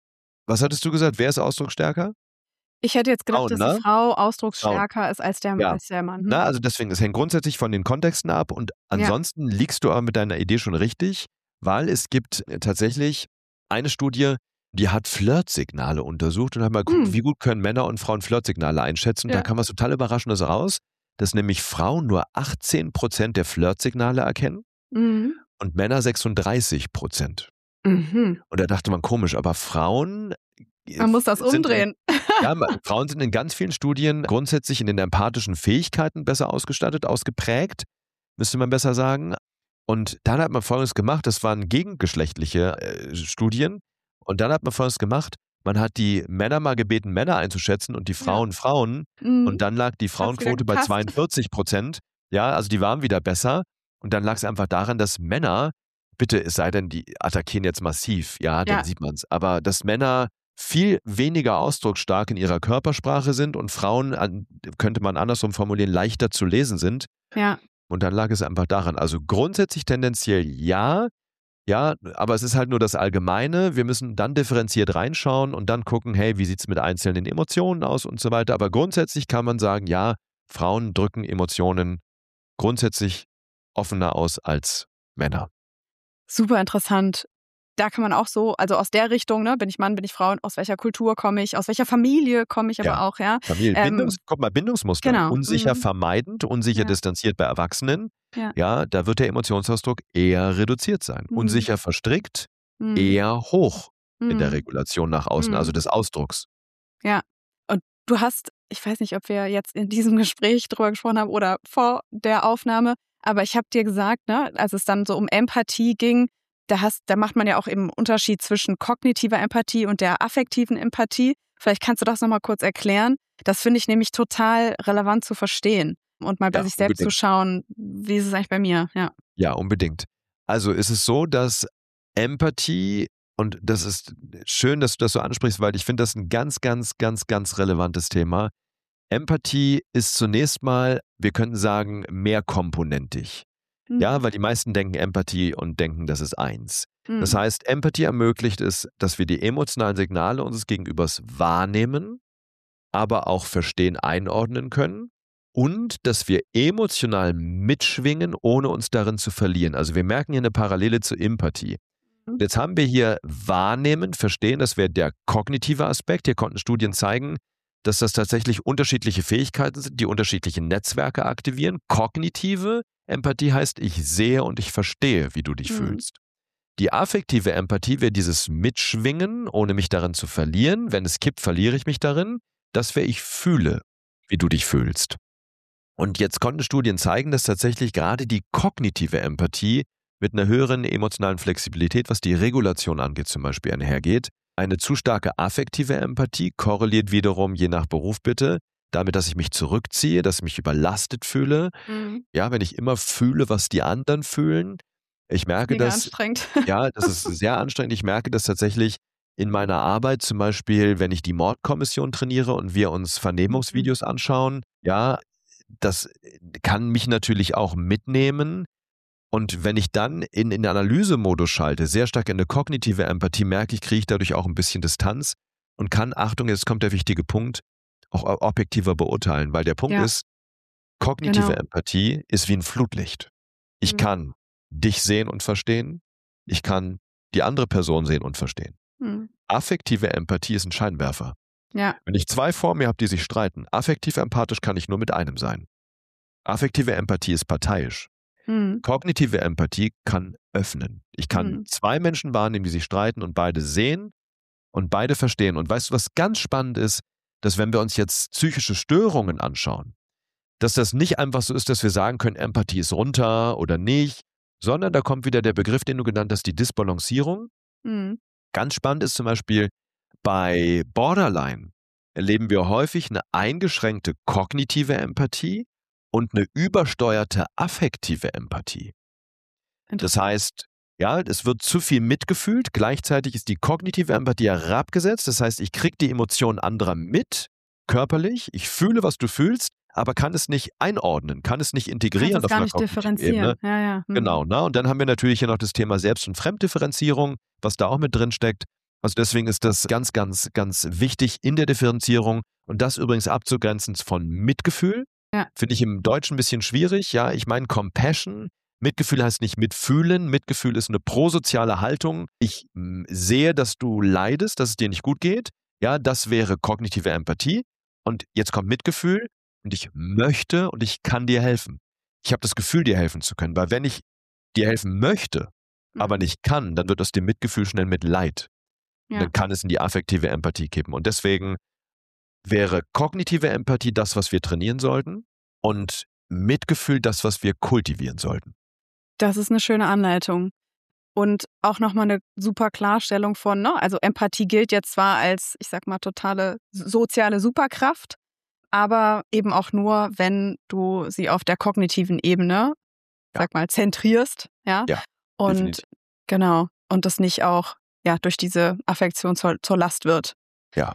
was hattest du gesagt, wer ist ausdrucksstärker? Ich hätte jetzt gedacht, Frauen, dass die ne? Frau Frauen, ausdrucksstärker ist als der, ja. als der Mann. Hm? Na, also deswegen, es hängt grundsätzlich von den Kontexten ab und Ja. ansonsten liegst du aber mit deiner Idee schon richtig, weil es gibt äh, tatsächlich eine Studie, die hat Flirtsignale untersucht und hat mal geguckt, Hm. wie gut können Männer und Frauen Flirtsignale einschätzen. Da Ja. kam was total Überraschendes raus, dass nämlich Frauen nur achtzehn Prozent der Flirtsignale erkennen Mhm. und Männer sechsunddreißig Prozent. Mhm. Und da dachte man, komisch, aber Frauen äh, Man muss das sind in, umdrehen. ja, ma- Frauen sind in ganz vielen Studien grundsätzlich in den empathischen Fähigkeiten besser ausgestattet, ausgeprägt, müsste man besser sagen. Und dann hat man Folgendes gemacht, das waren gegengeschlechtliche äh, Studien. Und dann hat man Folgendes gemacht, man hat die Männer mal gebeten, Männer einzuschätzen und die Ja. Frauen Frauen. Mhm. Und dann lag die Hat's wieder Frauenquote bei gepasst. zweiundvierzig Prozent. Ja, also die waren wieder besser. Und dann lag es einfach daran, dass Männer, bitte, es sei denn, die attackieren jetzt massiv, ja, dann Ja. sieht man es. Aber dass Männer viel weniger ausdrucksstark in ihrer Körpersprache sind und Frauen, an- könnte man andersrum formulieren, leichter zu lesen sind. Ja. Und dann lag es einfach daran. Also grundsätzlich tendenziell ja, ja, aber es ist halt nur das Allgemeine. Wir müssen dann differenziert reinschauen und dann gucken, hey, wie sieht es mit einzelnen Emotionen aus und so weiter. Aber grundsätzlich kann man sagen, ja, Frauen drücken Emotionen grundsätzlich offener aus als Männer. Super interessant. Da kann man auch so, also aus der Richtung, ne, bin ich Mann, bin ich Frau, aus welcher Kultur komme ich, aus welcher Familie komme ich aber Ja. auch, ja. Familie, Ähm, Bindungs, guck mal, Bindungsmuster. genau. Unsicher Mhm. vermeidend, unsicher Ja. distanziert bei Erwachsenen. Ja. Ja, da wird der Emotionsausdruck eher reduziert sein. Mhm. Unsicher verstrickt, Mhm. eher hoch in der Mhm. Regulation nach außen, Mhm. also des Ausdrucks. Ja. Und du hast, ich weiß nicht, ob wir jetzt in diesem Gespräch drüber gesprochen haben oder vor der Aufnahme, aber ich habe dir gesagt, ne, als es dann so um Empathie ging, da, hast, da macht man ja auch eben einen Unterschied zwischen kognitiver Empathie und der affektiven Empathie. Vielleicht kannst du das nochmal kurz erklären. Das finde ich nämlich total relevant zu verstehen und mal bei Ja, sich selbst zu unbedingt. schauen, wie ist es eigentlich bei mir. Ja. Ja, unbedingt. Also ist es so, dass Empathie, und das ist schön, dass du das so ansprichst, weil ich finde das ein ganz, ganz, ganz, ganz relevantes Thema. Empathie ist zunächst mal, wir könnten sagen, mehrkomponentig. Mhm. Ja, weil die meisten denken Empathie und denken, das ist eins. Das Mhm. heißt, Empathie ermöglicht es, dass wir die emotionalen Signale unseres Gegenübers wahrnehmen, aber auch verstehen, einordnen können und dass wir emotional mitschwingen, ohne uns darin zu verlieren. Also wir merken hier eine Parallele zur Empathie. Mhm. Jetzt haben wir hier wahrnehmen, verstehen, das wäre der kognitive Aspekt. Hier konnten Studien zeigen, dass das tatsächlich unterschiedliche Fähigkeiten sind, die unterschiedliche Netzwerke aktivieren. Kognitive Empathie heißt, ich sehe und ich verstehe, wie du dich Mhm. fühlst. Die affektive Empathie wäre dieses Mitschwingen, ohne mich darin zu verlieren. Wenn es kippt, verliere ich mich darin. Das wäre, ich fühle, wie du dich fühlst. Und jetzt konnten Studien zeigen, dass tatsächlich gerade die kognitive Empathie mit einer höheren emotionalen Flexibilität, was die Regulation angeht, zum Beispiel einhergeht. Eine zu starke affektive Empathie korreliert wiederum, je nach Beruf bitte, damit, dass ich mich zurückziehe, dass ich mich überlastet fühle. Mhm. Ja, wenn ich immer fühle, was die anderen fühlen. Ich merke, Mega dass, anstrengend. ja, das ist sehr anstrengend. Ich merke das tatsächlich in meiner Arbeit, zum Beispiel, wenn ich die Mordkommission trainiere und wir uns Mhm. Vernehmungsvideos anschauen. Ja, das kann mich natürlich auch mitnehmen. Und wenn ich dann in in den Analysemodus schalte, sehr stark in eine kognitive Empathie, merke ich, kriege ich dadurch auch ein bisschen Distanz und kann, Achtung, jetzt kommt der wichtige Punkt, auch o- objektiver beurteilen. Weil der Punkt Ja. ist, Kognitive Genau. Empathie ist wie ein Flutlicht. Ich Mhm. kann dich sehen und verstehen. Ich kann die andere Person sehen und verstehen. Mhm. Affektive Empathie ist ein Scheinwerfer. Ja. Wenn ich zwei vor mir habe, die sich streiten, affektiv empathisch kann ich nur mit einem sein. Affektive Empathie ist parteiisch. Mhm. Kognitive Empathie kann öffnen. Ich kann Mhm. zwei Menschen wahrnehmen, die sich streiten und beide sehen und beide verstehen. Und weißt du, was ganz spannend ist, dass wenn wir uns jetzt psychische Störungen anschauen, dass das nicht einfach so ist, dass wir sagen können, Empathie ist runter oder nicht, sondern da kommt wieder der Begriff, den du genannt hast, die Disbalancierung. Mhm. Ganz spannend ist zum Beispiel, bei Borderline erleben wir häufig eine eingeschränkte kognitive Empathie und eine übersteuerte affektive Empathie. Das Interessant. heißt, ja, es wird zu viel mitgefühlt, gleichzeitig ist die kognitive Empathie herabgesetzt. Das heißt, ich kriege die Emotionen anderer mit, körperlich, ich fühle, was du fühlst, aber kann es nicht einordnen, kann es nicht Kannst integrieren es auf gar einer nicht kognitiven Ebene. differenzieren. Ja, ja. Mhm. Genau, ne? Und dann haben wir natürlich hier noch das Thema Selbst- und Fremddifferenzierung, was da auch mit drin steckt. Also deswegen ist das ganz, ganz, ganz wichtig in der Differenzierung und das übrigens abzugrenzen von Mitgefühl. Ja. Finde ich im Deutschen ein bisschen schwierig. Ja, ich meine Compassion. Mitgefühl heißt nicht mitfühlen. Mitgefühl ist eine prosoziale Haltung. Ich mh, sehe, dass du leidest, dass es dir nicht gut geht. Ja, das wäre kognitive Empathie. Und jetzt kommt Mitgefühl und ich möchte und ich kann dir helfen. Ich habe das Gefühl, dir helfen zu können, weil wenn ich dir helfen möchte, aber Mhm. nicht kann, dann wird aus dem Mitgefühl schnell mit Leid. Und Ja. dann kann es in die affektive Empathie kippen. Und deswegen wäre kognitive Empathie das, was wir trainieren sollten und Mitgefühl das, was wir kultivieren sollten. Das ist eine schöne Anleitung. Und auch nochmal eine super Klarstellung von, ne, also Empathie gilt jetzt zwar als, ich sag mal, totale soziale Superkraft, aber eben auch nur, wenn du sie auf der kognitiven Ebene, Ja. sag mal, zentrierst, ja. Ja, Und definitiv. genau, und das nicht auch ja durch diese Affektion zur, zur Last wird. Ja.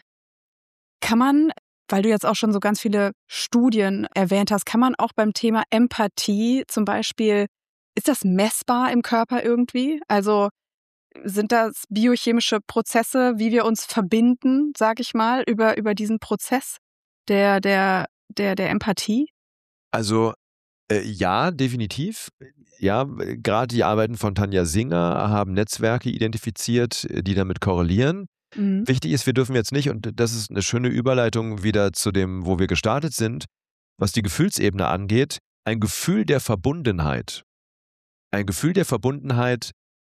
Kann man, weil du jetzt auch schon so ganz viele Studien erwähnt hast, kann man auch beim Thema Empathie zum Beispiel, ist das messbar im Körper irgendwie? Also sind das biochemische Prozesse, wie wir uns verbinden, sag ich mal, über, über diesen Prozess der, der, der, der Empathie? Also äh, ja, definitiv. Ja, äh, gerade die Arbeiten von Tanja Singer haben Netzwerke identifiziert, äh, die damit korrelieren. Mhm. Wichtig ist, wir dürfen jetzt nicht, und das ist eine schöne Überleitung wieder zu dem, wo wir gestartet sind, was die Gefühlsebene angeht, ein Gefühl der Verbundenheit. Ein Gefühl der Verbundenheit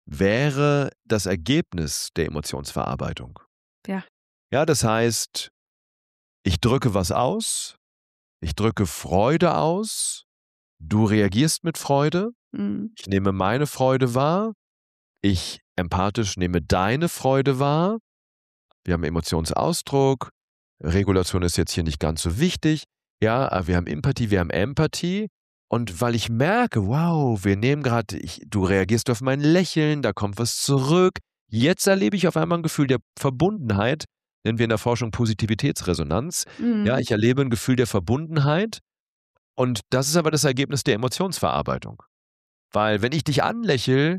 wäre das Ergebnis der Emotionsverarbeitung. Ja. Ja, das heißt, ich drücke was aus, ich drücke Freude aus, du reagierst mit Freude, Mhm. ich nehme meine Freude wahr, ich empathisch nehme deine Freude wahr, wir haben Emotionsausdruck, Regulation ist jetzt hier nicht ganz so wichtig, ja, aber wir haben Empathie, wir haben Empathie. Und weil ich merke, wow, wir nehmen gerade, du reagierst auf mein Lächeln, da kommt was zurück. Jetzt erlebe ich auf einmal ein Gefühl der Verbundenheit, nennen wir in der Forschung Positivitätsresonanz. Mhm. Ja, ich erlebe ein Gefühl der Verbundenheit und das ist aber das Ergebnis der Emotionsverarbeitung. Weil wenn ich dich anlächle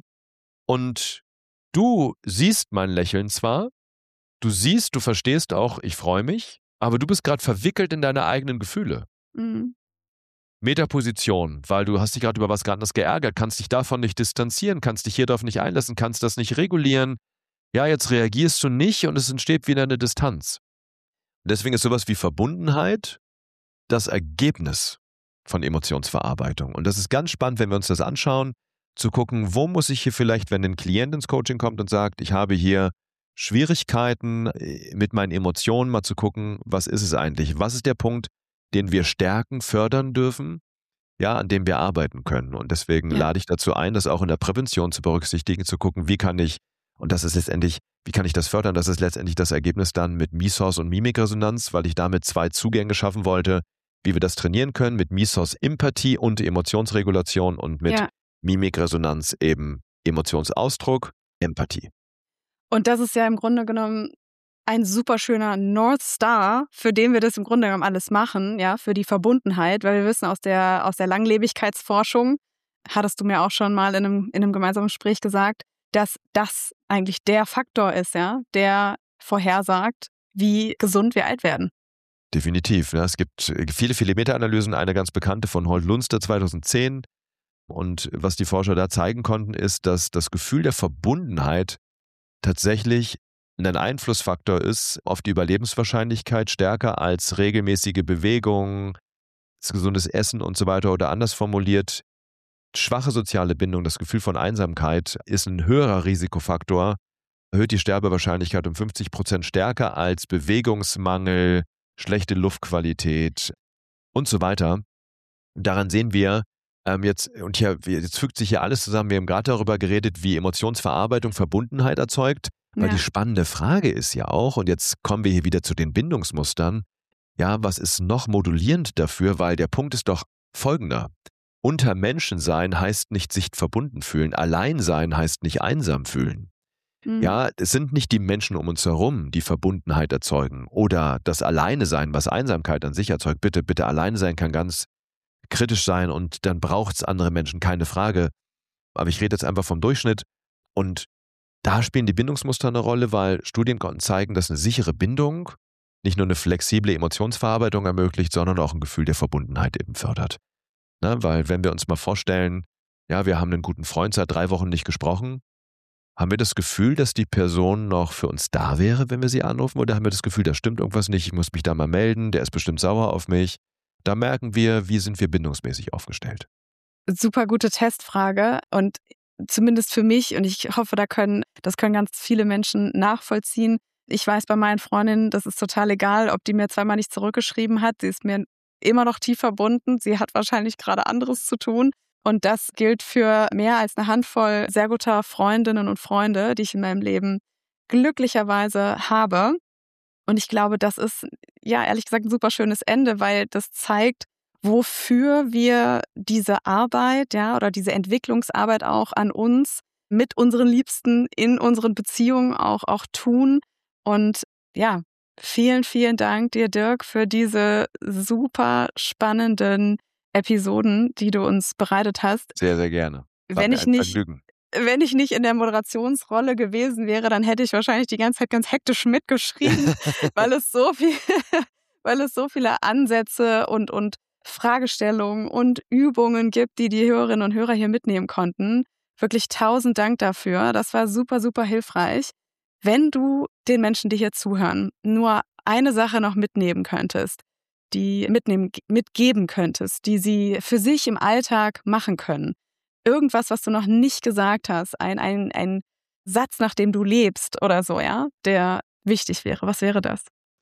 und du siehst mein Lächeln zwar, du siehst, du verstehst auch, ich freue mich, aber du bist gerade verwickelt in deine eigenen Gefühle. Mhm. Metaposition, weil du hast dich gerade über was ganz anderes geärgert, kannst dich davon nicht distanzieren, kannst dich hier darauf nicht einlassen, kannst das nicht regulieren. Ja, jetzt reagierst du nicht und es entsteht wieder eine Distanz. Und deswegen ist sowas wie Verbundenheit das Ergebnis von Emotionsverarbeitung. Und das ist ganz spannend, wenn wir uns das anschauen, zu gucken, wo muss ich hier vielleicht, wenn ein Klient ins Coaching kommt und sagt, ich habe hier Schwierigkeiten mit meinen Emotionen, mal zu gucken, was ist es eigentlich? Was ist der Punkt, den wir stärken, fördern dürfen, ja, an dem wir arbeiten können. Und deswegen Ja. lade ich dazu ein, das auch in der Prävention zu berücksichtigen, zu gucken, wie kann ich, und das ist letztendlich, wie kann ich das fördern? Das ist letztendlich das Ergebnis dann mit Misos und Mimikresonanz, weil ich damit zwei Zugänge schaffen wollte, wie wir das trainieren können, mit Misos Empathie und Emotionsregulation und mit Ja. Mimikresonanz eben Emotionsausdruck, Empathie. Und das ist ja im Grunde genommen ein super schöner North Star, für den wir das im Grunde genommen alles machen, ja, für die Verbundenheit, weil wir wissen aus der, aus der Langlebigkeitsforschung, hattest du mir auch schon mal in einem, in einem gemeinsamen Gespräch gesagt, dass das eigentlich der Faktor ist, ja, der vorhersagt, wie gesund wir alt werden. Definitiv. Ne? Es gibt viele, viele Meta-Analysen, eine ganz bekannte von Holt-Lunster zweitausendzehn. Und was die Forscher da zeigen konnten, ist, dass das Gefühl der Verbundenheit tatsächlich ein Einflussfaktor ist auf die Überlebenswahrscheinlichkeit stärker als regelmäßige Bewegung, gesundes Essen und so weiter, oder anders formuliert, schwache soziale Bindung, das Gefühl von Einsamkeit ist ein höherer Risikofaktor, erhöht die Sterbewahrscheinlichkeit um fünfzig Prozent stärker als Bewegungsmangel, schlechte Luftqualität und so weiter. Daran sehen wir ähm, jetzt, und hier, jetzt fügt sich hier alles zusammen, wir haben gerade darüber geredet, wie Emotionsverarbeitung Verbundenheit erzeugt, weil Ja. die spannende Frage ist ja auch, und jetzt kommen wir hier wieder zu den Bindungsmustern, ja, was ist noch modulierend dafür, weil der Punkt ist doch folgender. Unter Menschen sein heißt nicht sich verbunden fühlen, allein sein heißt nicht einsam fühlen. Mhm. Ja, es sind nicht die Menschen um uns herum, die Verbundenheit erzeugen oder das Alleine sein, was Einsamkeit an sich erzeugt. Bitte, bitte, alleine sein kann ganz kritisch sein und dann braucht es andere Menschen, keine Frage. Aber ich rede jetzt einfach vom Durchschnitt und da spielen die Bindungsmuster eine Rolle, weil Studien konnten zeigen, dass eine sichere Bindung nicht nur eine flexible Emotionsverarbeitung ermöglicht, sondern auch ein Gefühl der Verbundenheit eben fördert. Na, weil wenn wir uns mal vorstellen, ja, wir haben einen guten Freund seit drei Wochen nicht gesprochen, haben wir das Gefühl, dass die Person noch für uns da wäre, wenn wir sie anrufen? Oder haben wir das Gefühl, da stimmt irgendwas nicht, ich muss mich da mal melden, der ist bestimmt sauer auf mich? Da merken wir, wie sind wir bindungsmäßig aufgestellt. Super gute Testfrage und zumindest für mich, und ich hoffe, da können, das können ganz viele Menschen nachvollziehen. Ich weiß bei meinen Freundinnen, das ist total egal, ob die mir zweimal nicht zurückgeschrieben hat. Sie ist mir immer noch tief verbunden. Sie hat wahrscheinlich gerade anderes zu tun. Und das gilt für mehr als eine Handvoll sehr guter Freundinnen und Freunde, die ich in meinem Leben glücklicherweise habe. Und ich glaube, das ist, ja, ehrlich gesagt, ein super schönes Ende, weil das zeigt, wofür wir diese Arbeit, ja, oder diese Entwicklungsarbeit auch an uns mit unseren Liebsten in unseren Beziehungen auch, auch tun. Und ja, vielen, vielen Dank dir, Dirk, für diese super spannenden Episoden, die du uns bereitet hast. Sehr, sehr gerne. War Wenn mir ich ein nicht, Vergnügen. wenn ich nicht in der Moderationsrolle gewesen wäre, dann hätte ich wahrscheinlich die ganze Zeit ganz hektisch mitgeschrieben, weil es so viel, weil es so viele Ansätze und, und Fragestellungen und Übungen gibt, die die Hörerinnen und Hörer hier mitnehmen konnten. Wirklich tausend Dank dafür. Das war super, super hilfreich. Wenn du den Menschen, die hier zuhören, nur eine Sache noch mitnehmen könntest, die mitnehmen, mitgeben könntest, die sie für sich im Alltag machen können, irgendwas, was du noch nicht gesagt hast, ein, ein, ein Satz, nach dem du lebst oder so, ja, der wichtig wäre, was wäre das?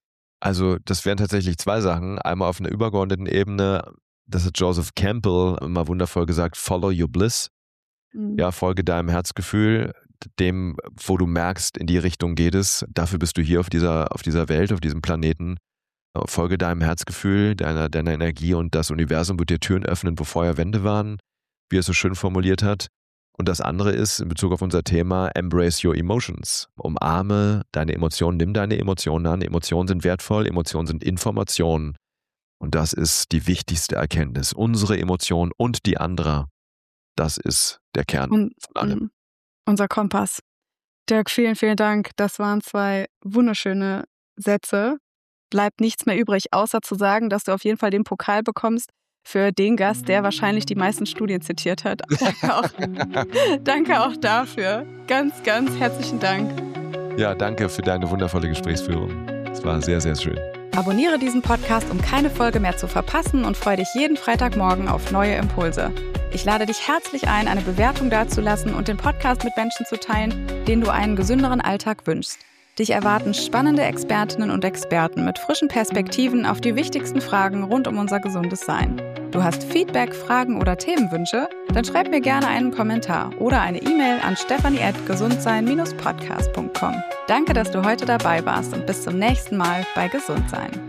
Also das wären tatsächlich zwei Sachen. Einmal auf einer übergeordneten Ebene, das hat Joseph Campbell immer wundervoll gesagt, follow your bliss. Mhm. Ja, folge deinem Herzgefühl, dem, wo du merkst, in die Richtung geht es. Dafür bist du hier auf dieser, auf dieser Welt, auf diesem Planeten. Folge deinem Herzgefühl, deiner, deiner Energie und das Universum wird dir Türen öffnen, wo vorher Wände waren, wie er es so schön formuliert hat. Und das andere ist, in Bezug auf unser Thema, embrace your emotions. Umarme deine Emotionen, nimm deine Emotionen an. Emotionen sind wertvoll, Emotionen sind Informationen. Und das ist die wichtigste Erkenntnis. Unsere Emotionen und die anderer, das ist der Kern Und, von allem. um, unser Kompass. Dirk, vielen, vielen Dank. Das waren zwei wunderschöne Sätze. Bleibt nichts mehr übrig, außer zu sagen, dass du auf jeden Fall den Pokal bekommst für den Gast, der wahrscheinlich die meisten Studien zitiert hat. Danke auch, danke auch dafür. Ganz, ganz herzlichen Dank. Ja, danke für deine wundervolle Gesprächsführung. Es war sehr, sehr schön. Abonniere diesen Podcast, um keine Folge mehr zu verpassen und freue dich jeden Freitagmorgen auf neue Impulse. Ich lade dich herzlich ein, eine Bewertung dazulassen und den Podcast mit Menschen zu teilen, denen du einen gesünderen Alltag wünschst. Dich erwarten spannende Expertinnen und Experten mit frischen Perspektiven auf die wichtigsten Fragen rund um unser gesundes Sein. Du hast Feedback, Fragen oder Themenwünsche? Dann schreib mir gerne einen Kommentar oder eine E-Mail an stefanie at gesundsein Bindestrich podcast punkt com. Danke, dass du heute dabei warst und bis zum nächsten Mal bei Gesundsein.